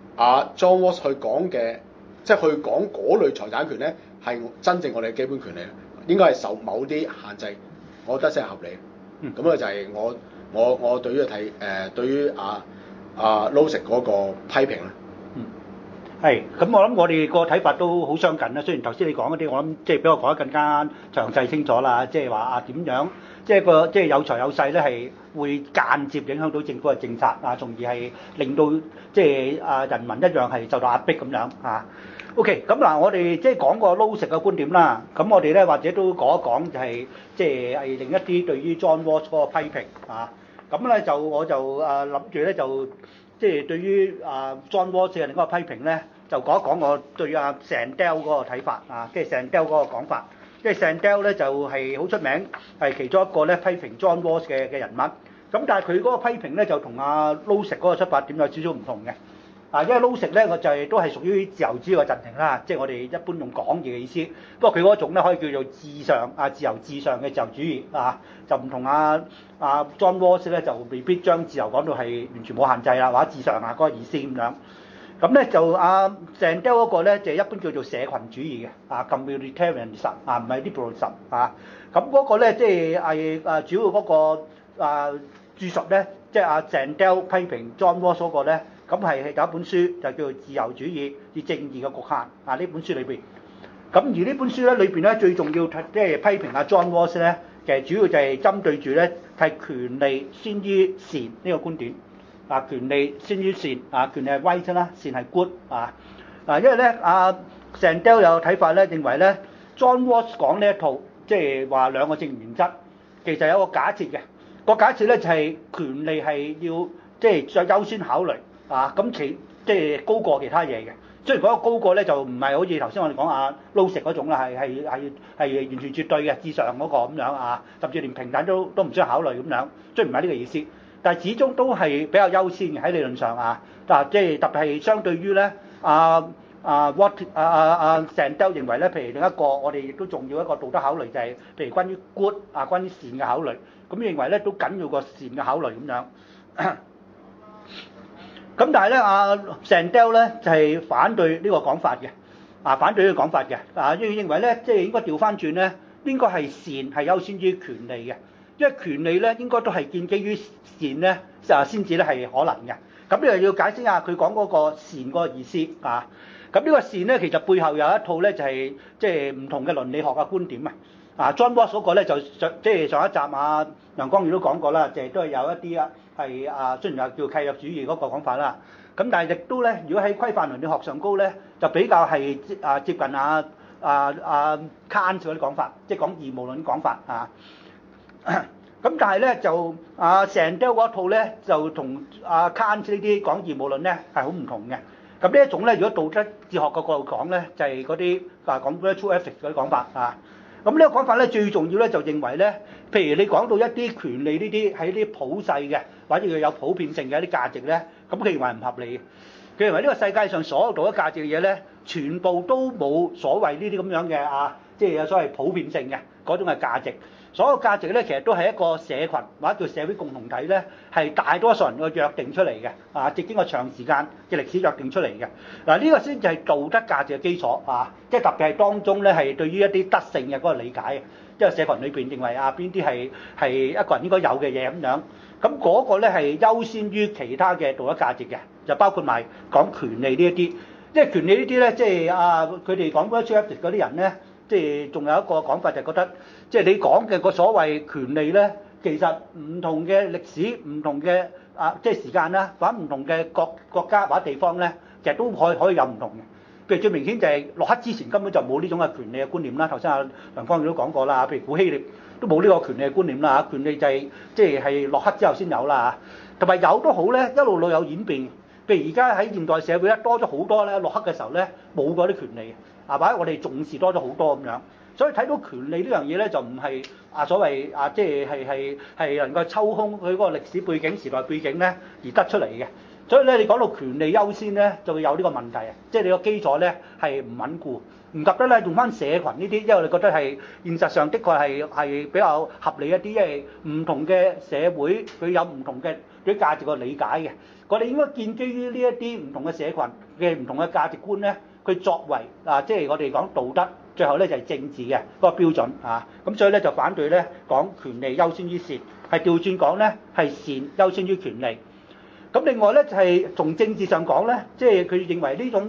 John Rawls 去講嘅，即係去講嗰類財產權咧係真正我哋嘅基本權利，應該係受某啲限制，我覺得先係合理。咁咧就係我對於對於Louis 嗰個批評啦。 係，咁我諗我哋個睇法都好相近啦。雖然頭先你講嗰啲，我諗即係比我講得更加詳細清楚啦。即係話啊點樣，即係個即係有財有勢咧，係會間接影響到政府嘅政策啊，從而係令到即係啊人民一樣係受到壓迫咁樣啊。OK，咁嗱，我哋即係講個撈食嘅觀點啦。咁我哋咧或者都講一講就係即係另一啲對於 John Walsh 嗰個批評啊。咁咧就我就諗住咧就即係對於John Walsh 嘅另一個批評咧，就講一講我對阿 Sandel 嗰個睇法啊，即係 Sandel 嗰個講法。即係 Sandel 咧就係好出名，係其中一個咧批評 John Walsh 嘅人物。咁但係佢嗰個批評咧就同阿 Losek 嗰個出發點有少少唔同嘅。因為 Losek 咧我就係都係屬於自由主義嘅陣營啦，即係我哋一般用講義嘅意思。不過佢嗰種咧可以叫做自由至上嘅自由主義啊，就唔同John Walsh 咧就未必將自由講到係完全冇限制啦，或者至上嗰個意思咁樣。咁咧就Sandel 嗰個咧就一般叫做社群主義嘅communitarianism 唔係 liberalism 咁嗰個咧即係主要嗰個注述咧，即係Sandel 批評 John Walsh 嗰個咧。咁係有一本書就叫做《自由主義與正義嘅局限》呢本書裏邊。咁而呢本書咧裏邊咧最重要即係批評John Walsh 咧，其實主要就係針對住咧係權利先於善呢個觀點。權利先於善權利係 right 啦，善係 good 因為咧Sandel 有睇法咧，認為咧 John Walsh 講呢一套即係話兩個正義原則，其實有個假設嘅。個假設咧就係權利係要即係再優先考慮。咁即係高過其他嘢嘅，雖然嗰個高過咧就唔係好似頭先我哋講Losek嗰種啦，係完全絕對嘅至上嗰個咁樣甚至連平等都唔需要考慮咁樣，雖然唔係呢個意思，但係始終都係比較優先嘅喺理論上即係特別係相對於咧Sandel 認為咧，譬如另一個我哋亦都重要一個道德考慮就係譬如關於 good 關於善嘅考慮，咁認為咧都緊要過善嘅考慮咁樣。咁但係咧Sandel 咧就係反對呢個講法嘅，反對呢個講法嘅，認為咧即係應該調翻轉咧，應該係善係優先於權利嘅，因為權利咧應該都係建基於善咧先至咧係可能嘅。咁呢又要解釋下佢講嗰個善嗰個意思咁呢個善咧其實背後有一套咧就係即係唔同嘅倫理學嘅觀點John Walsh 嗰個咧就即係上一集梁光耀都講過啦，就係都係有一啲係雖然叫契約主義嗰個講法啦，咁但係亦都咧，如果喺規範倫理學上高咧，就比較係接近Kant 嗰啲講法，即係講義務論講法咁但係咧就Sandel 嗰套咧就同Kant 呢啲講義務論咧係好唔同嘅。咁呢一種咧，如果道德哲學嘅角度講咧，就係嗰啲講 virtue ethics 嗰啲講法咁呢個講法咧，最重要咧就認為咧，譬如你講到一啲權利呢啲喺啲普世嘅，或者佢有普遍性嘅一啲價值咧，咁佢認為唔合理嘅。佢認為呢個世界上所有道德價值嘅嘢咧，全部都冇所謂呢啲咁樣嘅即係有所謂普遍性嘅嗰種嘅價值。所有價值咧，其實都係一個社群或者叫社會共同體咧，係大多數人個約定出嚟嘅直經過長時間嘅歷史約定出嚟嘅。呢個先就係道德價值嘅基礎即係特別係當中咧係對於一啲德性嘅嗰個理解，即係社群裏邊認為邊啲係一個人應該有嘅嘢咁樣。咁嗰個咧係優先於其他嘅道德價值嘅，就包括埋講權利呢一啲。即係權利呢啲咧，即係佢哋講 virtue ethics 嗰啲人咧。即係仲有一個講法就係覺得，即係你講嘅個所謂權利咧，其實唔同嘅歷史、唔同嘅即係時間啦，或者唔同嘅國家或者地方咧，其實都可以有唔同嘅。譬如最明顯就係洛克之前根本就冇呢種嘅權利嘅觀念啦。頭先梁光耀都講過啦，譬如古希臘都冇呢個權利嘅觀念啦權利就係即係洛克之後先有啦同埋有都好咧，一路有演變。譬如而家喺現代社會咧，多咗好多咧，洛克嘅時候咧冇嗰啲權利。或者我哋重視多咗好多咁樣，所以睇到權利呢樣嘢咧，就唔係所謂即係能夠抽空佢嗰個歷史背景、時代背景咧而得出嚟嘅。所以咧，你講到權利優先咧，就會有呢個問題即係你個基礎咧係唔穩固，唔及得咧用翻社群呢啲，因為我哋覺得係現實上的確係比較合理一啲，因為唔同嘅社會佢有唔同嘅啲價值嘅理解嘅，我哋應該建基於呢一啲唔同嘅社群嘅唔同嘅價值觀咧。佢作為即係我哋講道德，最後咧就係政治嘅嗰個標準咁所以咧就反對咧講權利優先於善，係調轉講咧係善優先於權利。咁另外咧就係從政治上講咧，即係佢認為呢種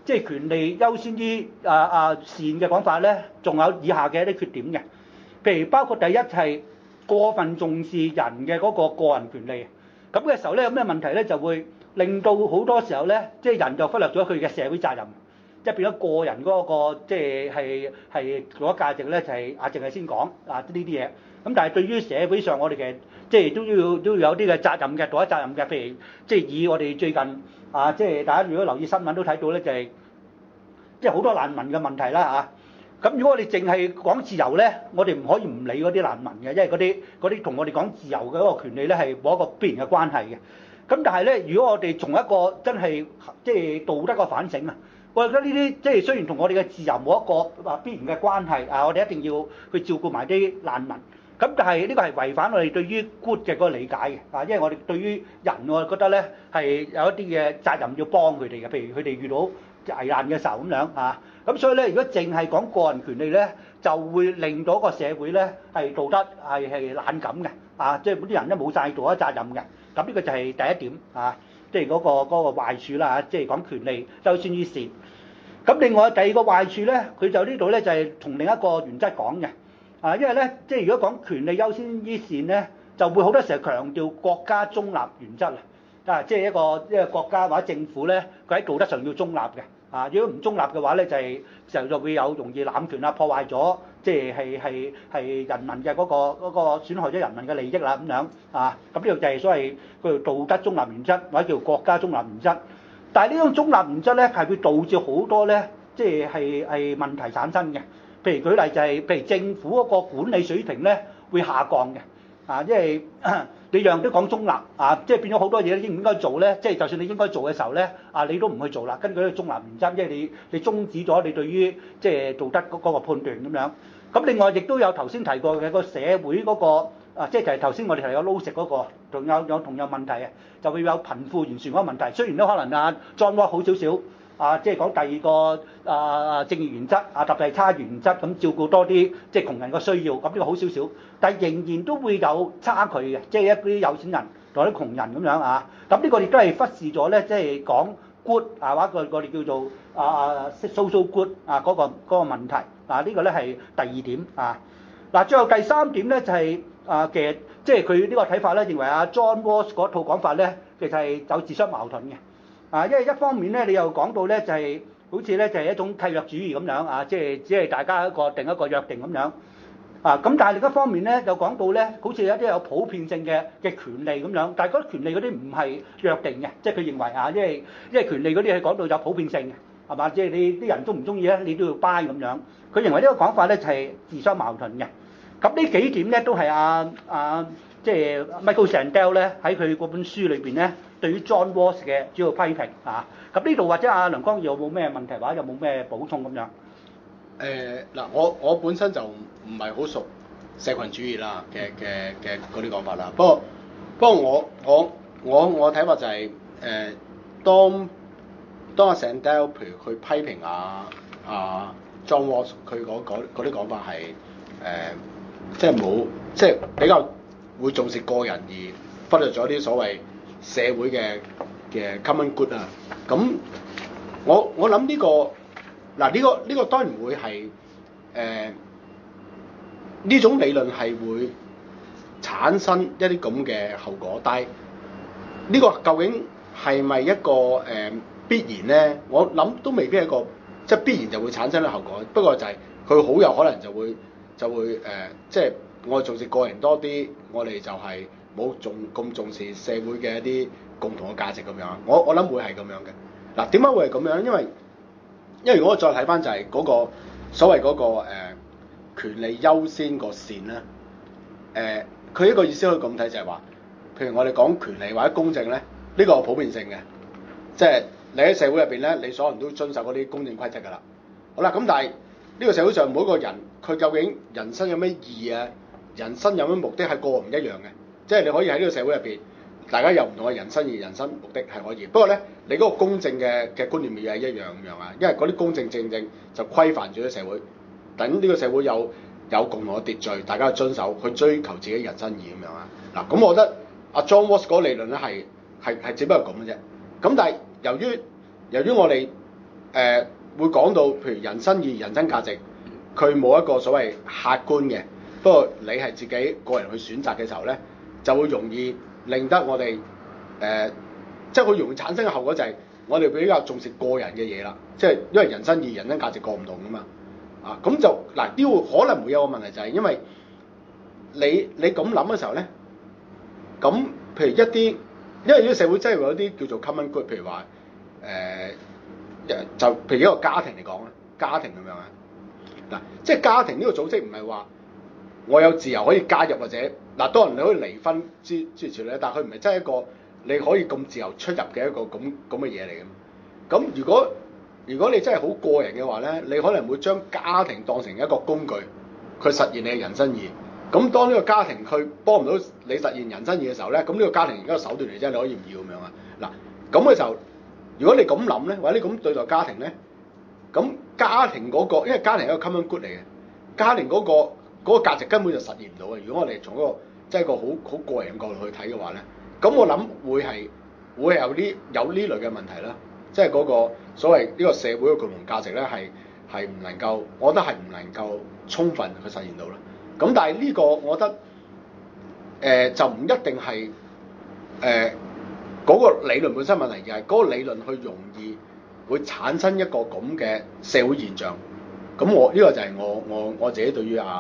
即係權利優先於善嘅講法咧，仲有以下嘅一啲缺點嘅，譬如包括第一係過分重視人嘅嗰個個人權利，咁嘅時候咧有咩問題咧？就會令到好多時候咧，即係人就忽略咗佢嘅社會責任，即係變咗個人嗰個即係嗰個價值咧，就係淨係先講呢啲嘢。咁但係對於社會上我哋嘅即係都要有啲嘅責任嘅，道德責任嘅。譬如即係以我哋最近即係大家如果留意新聞都睇到咧，就係即係好多難民嘅問題啦嚇。咁如果我哋淨係講自由咧，我哋唔可以唔理嗰啲難民嘅，因為嗰啲同我哋講自由嘅嗰個權利咧係冇一個必然嘅關係嘅。咁但係咧，如果我哋從一個真係即係道德嘅反省啊，我覺得呢啲即係雖然同我哋嘅自由冇一個必然嘅關係我哋一定要去照顧埋啲難民。咁但係呢個係違反我哋對於 good 嘅嗰個理解嘅因為我哋對於人我覺得咧係有一啲嘅責任要幫佢哋嘅，譬如佢哋遇到危難嘅時候咁樣咁所以咧，如果淨係講個人權利咧，就會令到個社會咧係道德係冷感嘅即係嗰啲人咧冇晒道德責任嘅。咁呢個就係第一點即係嗰個壞處啦即係講權利優先於善。咁另外第二個壞處咧，佢就呢度咧就係從另一個原則講嘅。因為咧，即係如果講權利優先於善咧，就會好多時候強調國家中立原則即係一個國家或者政府咧，佢喺道德上要中立嘅如果唔中立嘅話咧，就會有容易濫權破壞咗即係人民嘅嗰個損害咗人民嘅利益啦咁樣咁呢個就係所謂叫做道德中立原則或者叫國家中立原則。但係呢種中立原則咧係會導致好多咧即係問題產生嘅。譬如舉例就係，譬如政府嗰個管理水平咧會下降嘅因為你樣都講中立即係變咗好多嘢應唔應該做咧，即係就算你應該做嘅時候咧你都唔去做啦，根據呢個中立原則，因為你終止咗你對於即係道德嗰個判斷咁樣。咁另外亦都有頭先提過嘅個社會嗰個即係就係頭先我哋提過撈食嗰個，同樣問題就會有貧富懸殊嗰個問題。雖然都可能John Locke 好少少。即係講第二個正義原則特別係差異原則咁照顧多啲即係窮人嘅需要，咁呢個好少少，但係仍然都會有差距嘅，即係一啲有錢人同啲窮人咁樣咁呢個亦都係忽視咗咧，即係講 good 或者我哋叫做social good 嗰個問題呢個咧係第二點最後第三點咧就係其實即係佢呢個睇法咧，認為John Rawls 嗰套講法咧，其實係有自相矛盾嘅。因為一方面咧，你又講到咧就係好似咧就係一種契約主義咁樣即係只係大家定一個約定咁樣咁但係另一方面咧，又講到咧，好似有一啲有普遍性嘅權利咁樣，但係嗰啲權利嗰啲唔係約定嘅，即係佢認為因為權利嗰啲係講到有普遍性嘅，係嘛？即係你啲人中唔中意咧，你都要 buy 咁樣。佢認為呢個講法咧就係自相矛盾嘅。咁呢幾點咧都係即係 Michael Sandel 咧喺佢嗰本書裏邊咧，對於 John Rawls 嘅主要批評咁呢度或者梁光耀有冇咩問題或者有冇咩補充咁樣？ 嗱，我本身就唔係好熟社群主義啦嘅嗰啲講法啦。不過我睇法就係當阿 Sandel 譬如佢批評John Rawls 佢嗰啲講法係即係冇即係比較會重視個人而忽略咗啲所謂社會嘅 common good咁我諗呢個呢個當然會係呢種理論係會產生一啲咁嘅後果，但係呢個究竟係咪一個必然咧？我諗都未必係一個即係必然就會產生嘅後果。不過就係佢好有可能就會即係我哋重視個人多啲，我哋就係冇咁重視社會嘅一啲共同嘅價值咁樣。我諗會係咁樣嘅。嗱，點解會係咁樣？因為如果我再睇翻就係嗰個所謂嗰個權利優先個線咧，佢一個意思可以咁睇就係話，譬如我哋講權利或者公正咧，呢個係普遍性嘅，即係你喺社會入邊咧，你所有人都遵守嗰啲公正規則㗎啦。好啦，咁但係呢個社會上每一個人，佢究竟人生有咩意義人生有咩目的係個唔一樣嘅，即係你可以喺呢個社會入邊，大家有唔同嘅人生意義、人生目的係可以。不過咧，你嗰個公正嘅觀念亦係一樣咁樣因為嗰啲公正正就規範住啲社會，等呢個社會有共同嘅秩序，大家去遵守，去追求自己人生意義咁樣嗱，咁我覺得John Rawls 嗰個理論咧係只不過咁嘅啫。咁但係由於我哋會講到譬如人生意義、人生價值，佢冇一個所謂客觀嘅，不過你係自己個人去選擇嘅時候咧，就會容易令得我哋即係好容易產生嘅後果就係我哋比較重視個人嘅嘢啦，即係因為人生意義、人生價值各唔同噶嘛，咁就嗱呢個可能會有個問題就係因為你咁諗嘅時候咧，咁譬如一啲，因為呢個社會真係會有啲叫做 common good，譬如話就譬如一個家庭嚟講啦，家庭咁樣啊，嗱，即係家庭呢個組織唔係話我有自由可以加入或者嗱，當然你可以離婚諸如此類咧，但係佢唔係真係一個你可以咁自由出入嘅一個咁嘅嘢嚟嘅。咁如果你真係好個人嘅話咧，你可能會將家庭當成一個工具，去實現你嘅人生意。咁當呢個家庭佢幫唔到你實現人生意嘅時候咧，咁呢個家庭而家個手段嚟啫，你可以唔要咁樣啊。嗱，咁嘅時候，如果你咁諗咧，或者你咁對待家庭咧，咁家庭嗰個，因為家庭係一個 common good 嚟嘅，家庭嗰個價值根本就實現唔到嘅。如果我哋從嗰個即係一個好個人嘅角度去睇嘅話咧，咁我諗會有呢類嘅問題啦。即係嗰個所謂呢個社會嘅共同價值咧，係唔能夠，我覺得係唔能夠充分去實現到啦。咁但係呢個我覺得就唔一定係嗰個理論本身問題，而係嗰個理論去容易會產生一個咁嘅社會現象。咁呢個就係我自己對於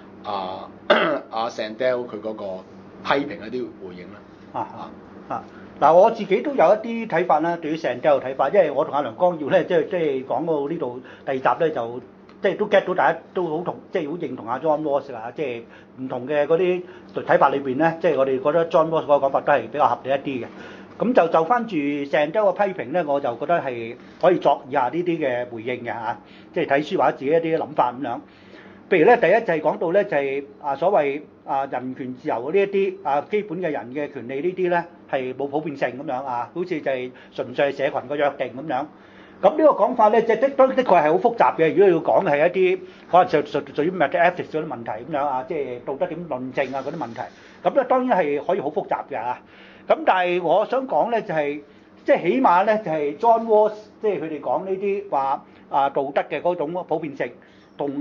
Sandel 佢嗰個批評一啲回應啦。 嗱，我自己都有一啲睇法啦，對於 Sandel 嘅睇法，因為我同阿梁光耀咧，即係講到呢度第二集咧，就即係都 get 到大家都好同，即係好認同阿 John Rawls 啊，即係唔同嘅嗰啲睇法裏邊咧，即係我哋覺得 John Rawls 嗰個講法都係比較合理一啲嘅。咁就翻住 Sandel 嘅批評咧，我就覺得係可以作以下呢啲嘅回應嘅嚇，即係睇書或者自己一啲諗法咁樣。譬如咧，第一就係講到咧，就係所謂人權自由嗰啲一啲基本嘅人嘅權利呢啲咧，係冇普遍性咁樣啊，好似就係純粹係社群個約定咁樣。咁呢個講法咧，即係的確係好複雜嘅。如果要講係一啲可能就屬於 metaphysics 嗰啲問題咁樣啊，即係道德點論證啊嗰啲問題。咁咧當然係可以好複雜嘅嚇。咁但係我想講咧就係，即係起碼咧就係 John Rawls，即係佢哋講呢啲話道德嘅嗰種普遍性，同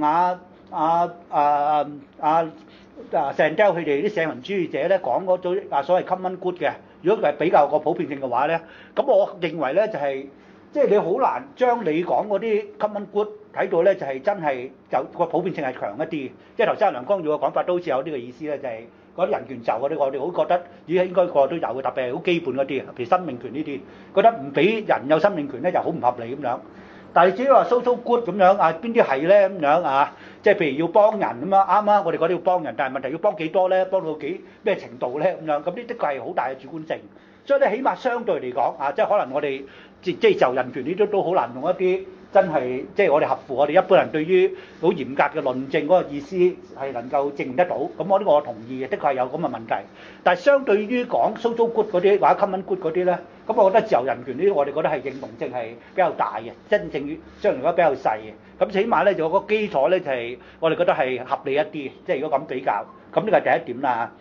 Sandel 佢哋啲社民主義者咧講嗰種所謂 common good 嘅，如果佢係比較個普遍性嘅話咧，咁我認為咧就係即係你好難將你講嗰啲 common good 睇到咧就係真係就個普遍性係強一啲，即係頭先阿梁光耀嘅講法都好似有呢個意思咧，就係嗰啲人權就嗰啲我哋好覺得應該個個都有嘅，特別係好基本嗰啲，譬如生命權呢啲，覺得唔俾人有生命權咧就好唔合理咁樣。但係至於話 social good 咁樣邊啲係咧咁樣即係譬如要幫人咁樣啱啊，我哋覺得要幫人，但係問題要幫幾多咧？幫到咩程度咧咁樣？咁呢啲係好大嘅主觀性，所以咧起碼相對嚟講即係可能我哋即係就人權呢啲都好難用一啲真係即係我哋合乎我哋一般人對於好嚴格嘅論證嗰個意思係能夠證明得到。咁我呢個我同意嘅，的確係有咁嘅問題。但係相對於講 social good 嗰啲或者 common good 嗰啲咧，咁我覺得自由人權呢啲我哋覺得係認同性係比較大嘅，真正於相對嚟講比較細嘅。咁起碼咧就個基礎咧就係我哋覺得係合理一啲，即係如果咁比較，咁呢個係第一點啦。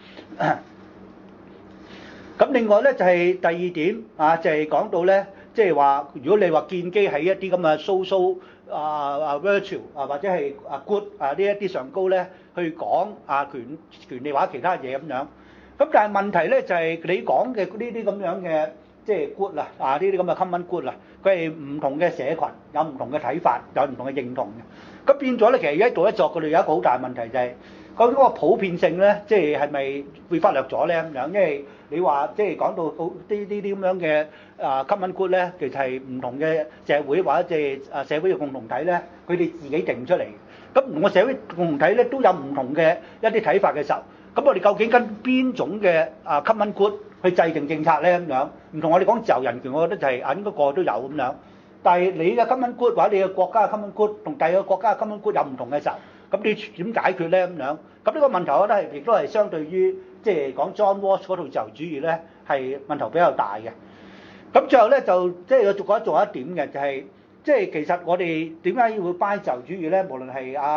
咁另外咧就係第二點就係講到咧，即係話如果你話建基喺一啲咁嘅 social virtue 或者係good 呢一啲上高咧，去講權利或者其他嘢咁樣。咁但係問題咧就係你講嘅呢啲咁樣嘅即係 good 呢啲咁嘅 common good 佢係唔同嘅社群有唔同嘅睇法，有唔同嘅認同嘅。咁變咗咧，其實而家做一作佢哋有一個好大嘅問題就係究竟嗰個普遍性咧，即係咪會忽略咗咧咁樣？因為你話即係講到呢啲咁樣嘅common good咧，其實係唔同嘅社會或者即係社會嘅共同體咧，佢哋自己定出嚟。咁唔同嘅社會共同體咧都有唔同嘅一啲睇法嘅時候，咁我哋究竟跟邊種嘅common good去制定政策咧咁樣？唔同我哋講自由人權，我覺得就係應該個個都有咁樣。但係你嘅 common good 或者你嘅國家嘅 common good 同第二個國家嘅 common good 有唔同嘅時候，咁你點解決咧咁樣？咁呢個問題我覺得係亦都係相對於即係講 John Rawls 嗰套自由主義咧係問題比較大嘅。咁最後咧就即係我覺得做一點嘅就係即係其實我哋點解要 buy 自由主義咧？無論係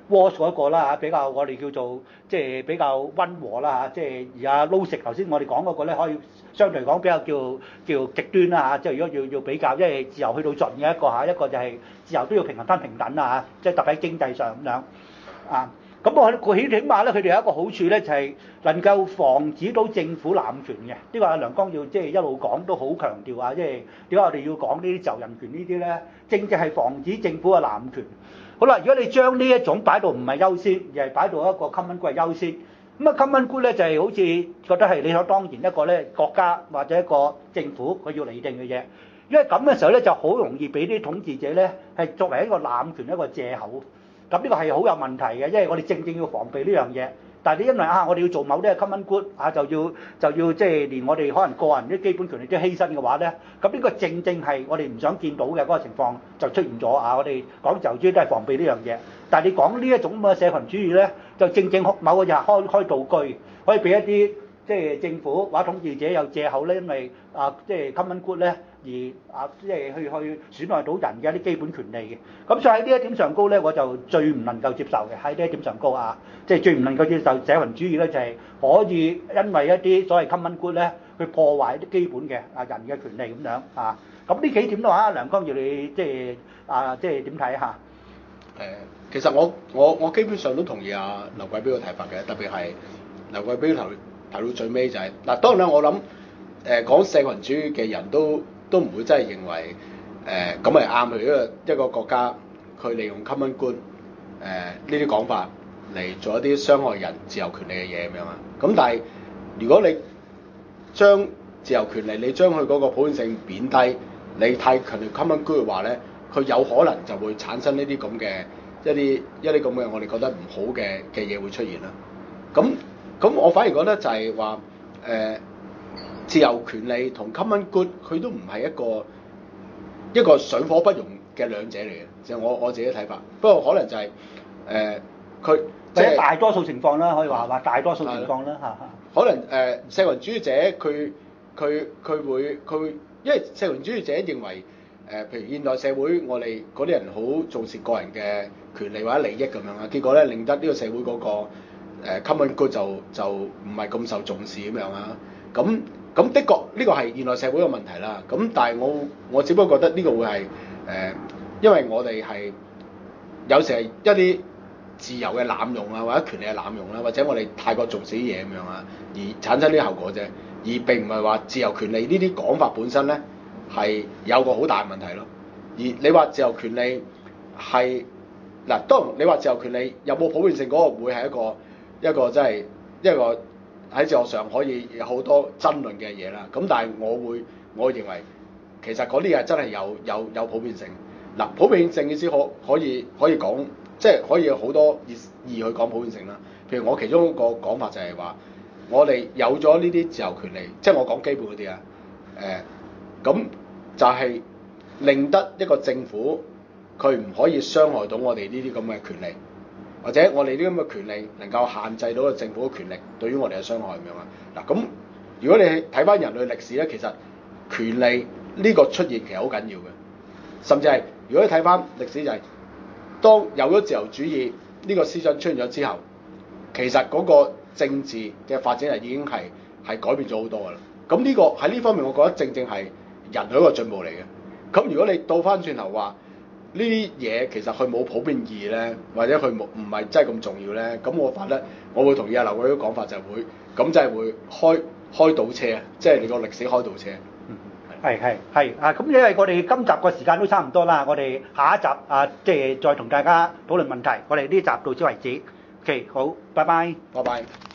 Walsh 嗰個啦嚇，比較我哋叫做即係比較溫和啦嚇，即係而阿 Losik 頭先我哋講嗰個咧，可以相對嚟講比較叫極端啦嚇，即係如果要比較，因為自由去到盡嘅一個嚇，一個就係自由都要平衡翻平等啦嚇，即係特別喺經濟上咁樣啊。咁我起碼咧，佢哋有一個好處咧，就係能夠防止到政府濫權嘅。呢個阿梁光耀即係一路講都好強調啊，即係點解我哋要講呢啲自由人權呢啲咧？正正係防止政府嘅濫權。好啦，如果你將呢一種擺到唔係優先，而係擺到一個 common good 係優先，咁啊 common good 咧就係好似覺得係理所當然一個咧國家或者一個政府佢要釐定嘅嘢。因為咁嘅時候咧，就好容易俾啲統治者咧係作為一個濫權一個藉口。咁呢個係好有問題嘅，因為我哋正正要防備呢樣嘢。但係你因為我哋要做某啲 common good 就要即係連我哋可能個人啲基本權利都犧牲嘅話咧，咁呢個正正係我哋唔想見到嘅嗰個情況就出現咗啊！我哋講自由主義都係防備呢樣嘢，但係你講呢一種咁嘅社群主義咧，就正正某個日開道具，可以俾一啲即係政府或者統治者有藉口咧，因為即係 common good 咧。而即係去損害到人嘅一啲基本權利嘅，咁所以喺呢一點上高咧，我就最唔能夠接受嘅喺呢一點上高啊，即係最唔能夠接受社群主義咧，就係可以因為一啲所謂 common good 咧，去破壞一啲基本嘅人嘅權利咁樣啊。咁呢幾點嘅話，梁光耀你即係點睇嚇？ 其實我基本上都同意阿劉貴標嘅睇法嘅，特別係劉貴標提到最尾就係嗱，當然啦，我諗講社群主義嘅人都唔會真係認為咁係啱嘅，一個國家佢利用 common good 呢啲講法嚟做一啲傷害人自由權利嘅嘢咁樣啊。咁但係如果你將自由權利你將佢嗰個普遍性貶低，你太強調 common good 嘅話咧，佢有可能就會產生呢啲咁嘅一啲咁嘅我哋覺得唔好嘅嘢會出現啦。咁我反而覺得就係話自由權利同 common good 佢都唔係一個水火不容嘅兩者嚟嘅，就係我自己睇法。不過可能就係佢即係大多數情況啦，可以話大多數情況啦嚇。 可能社群主義者佢會，因為社群主義者認為譬如現代社會我哋嗰啲人好重視個人嘅權利或者利益咁樣啊，結果咧令得呢個社會嗰個common good 就唔係咁受重視咁樣啊。咁的確呢個係現代社會嘅問題啦。咁但係我只不過覺得呢個會係因為我哋係有時係一啲自由嘅濫用啊，或者權利嘅濫用啦，或者我哋太過重視啲嘢咁樣啊，而產生呢啲後果啫。而並唔係話自由權利呢啲講法本身咧係有個好大問題咯。而你話自由權利係嗱，當然你話自由權利有冇普遍性嗰個會係一個真係一個喺哲學上可以有好多爭論嘅嘢啦。咁但係我認為其實嗰啲嘢真係有普遍性。嗱，普遍性意思可以講，即係可以有好多意去講普遍性啦。譬如我其中一個講法就係話，我哋有咗呢啲自由權利，即係我講基本嗰啲啊，咁就係令得一個政府佢唔可以傷害到我哋呢啲咁嘅權利，或者我哋呢啲咁嘅權利能夠限制到個政府嘅權力對於我哋嘅傷害咁樣啊。嗱，咁如果你睇翻人類歷史咧，其實權利呢個出現其實好緊要嘅，甚至係如果你睇翻歷史就係當有咗自由主義呢個思想出現咗之後，其實嗰個政治嘅發展係已經係改變咗好多噶啦。咁呢個喺呢方面，我覺得正正係人類一個進步嚟嘅。咁如果你倒翻轉頭話呢啲嘢其實佢冇普遍意義咧，或者佢唔係真係咁重要咧，咁我覺得我會同意阿劉偉嗰啲講法就係會咁就係會開倒車啊，即係你個歷史開倒車。 係啊，咁因為我哋今集個時間都差唔多啦，我哋下一集即係再同大家討論問題。我哋呢集到此為止。OK，好，拜拜。 拜拜。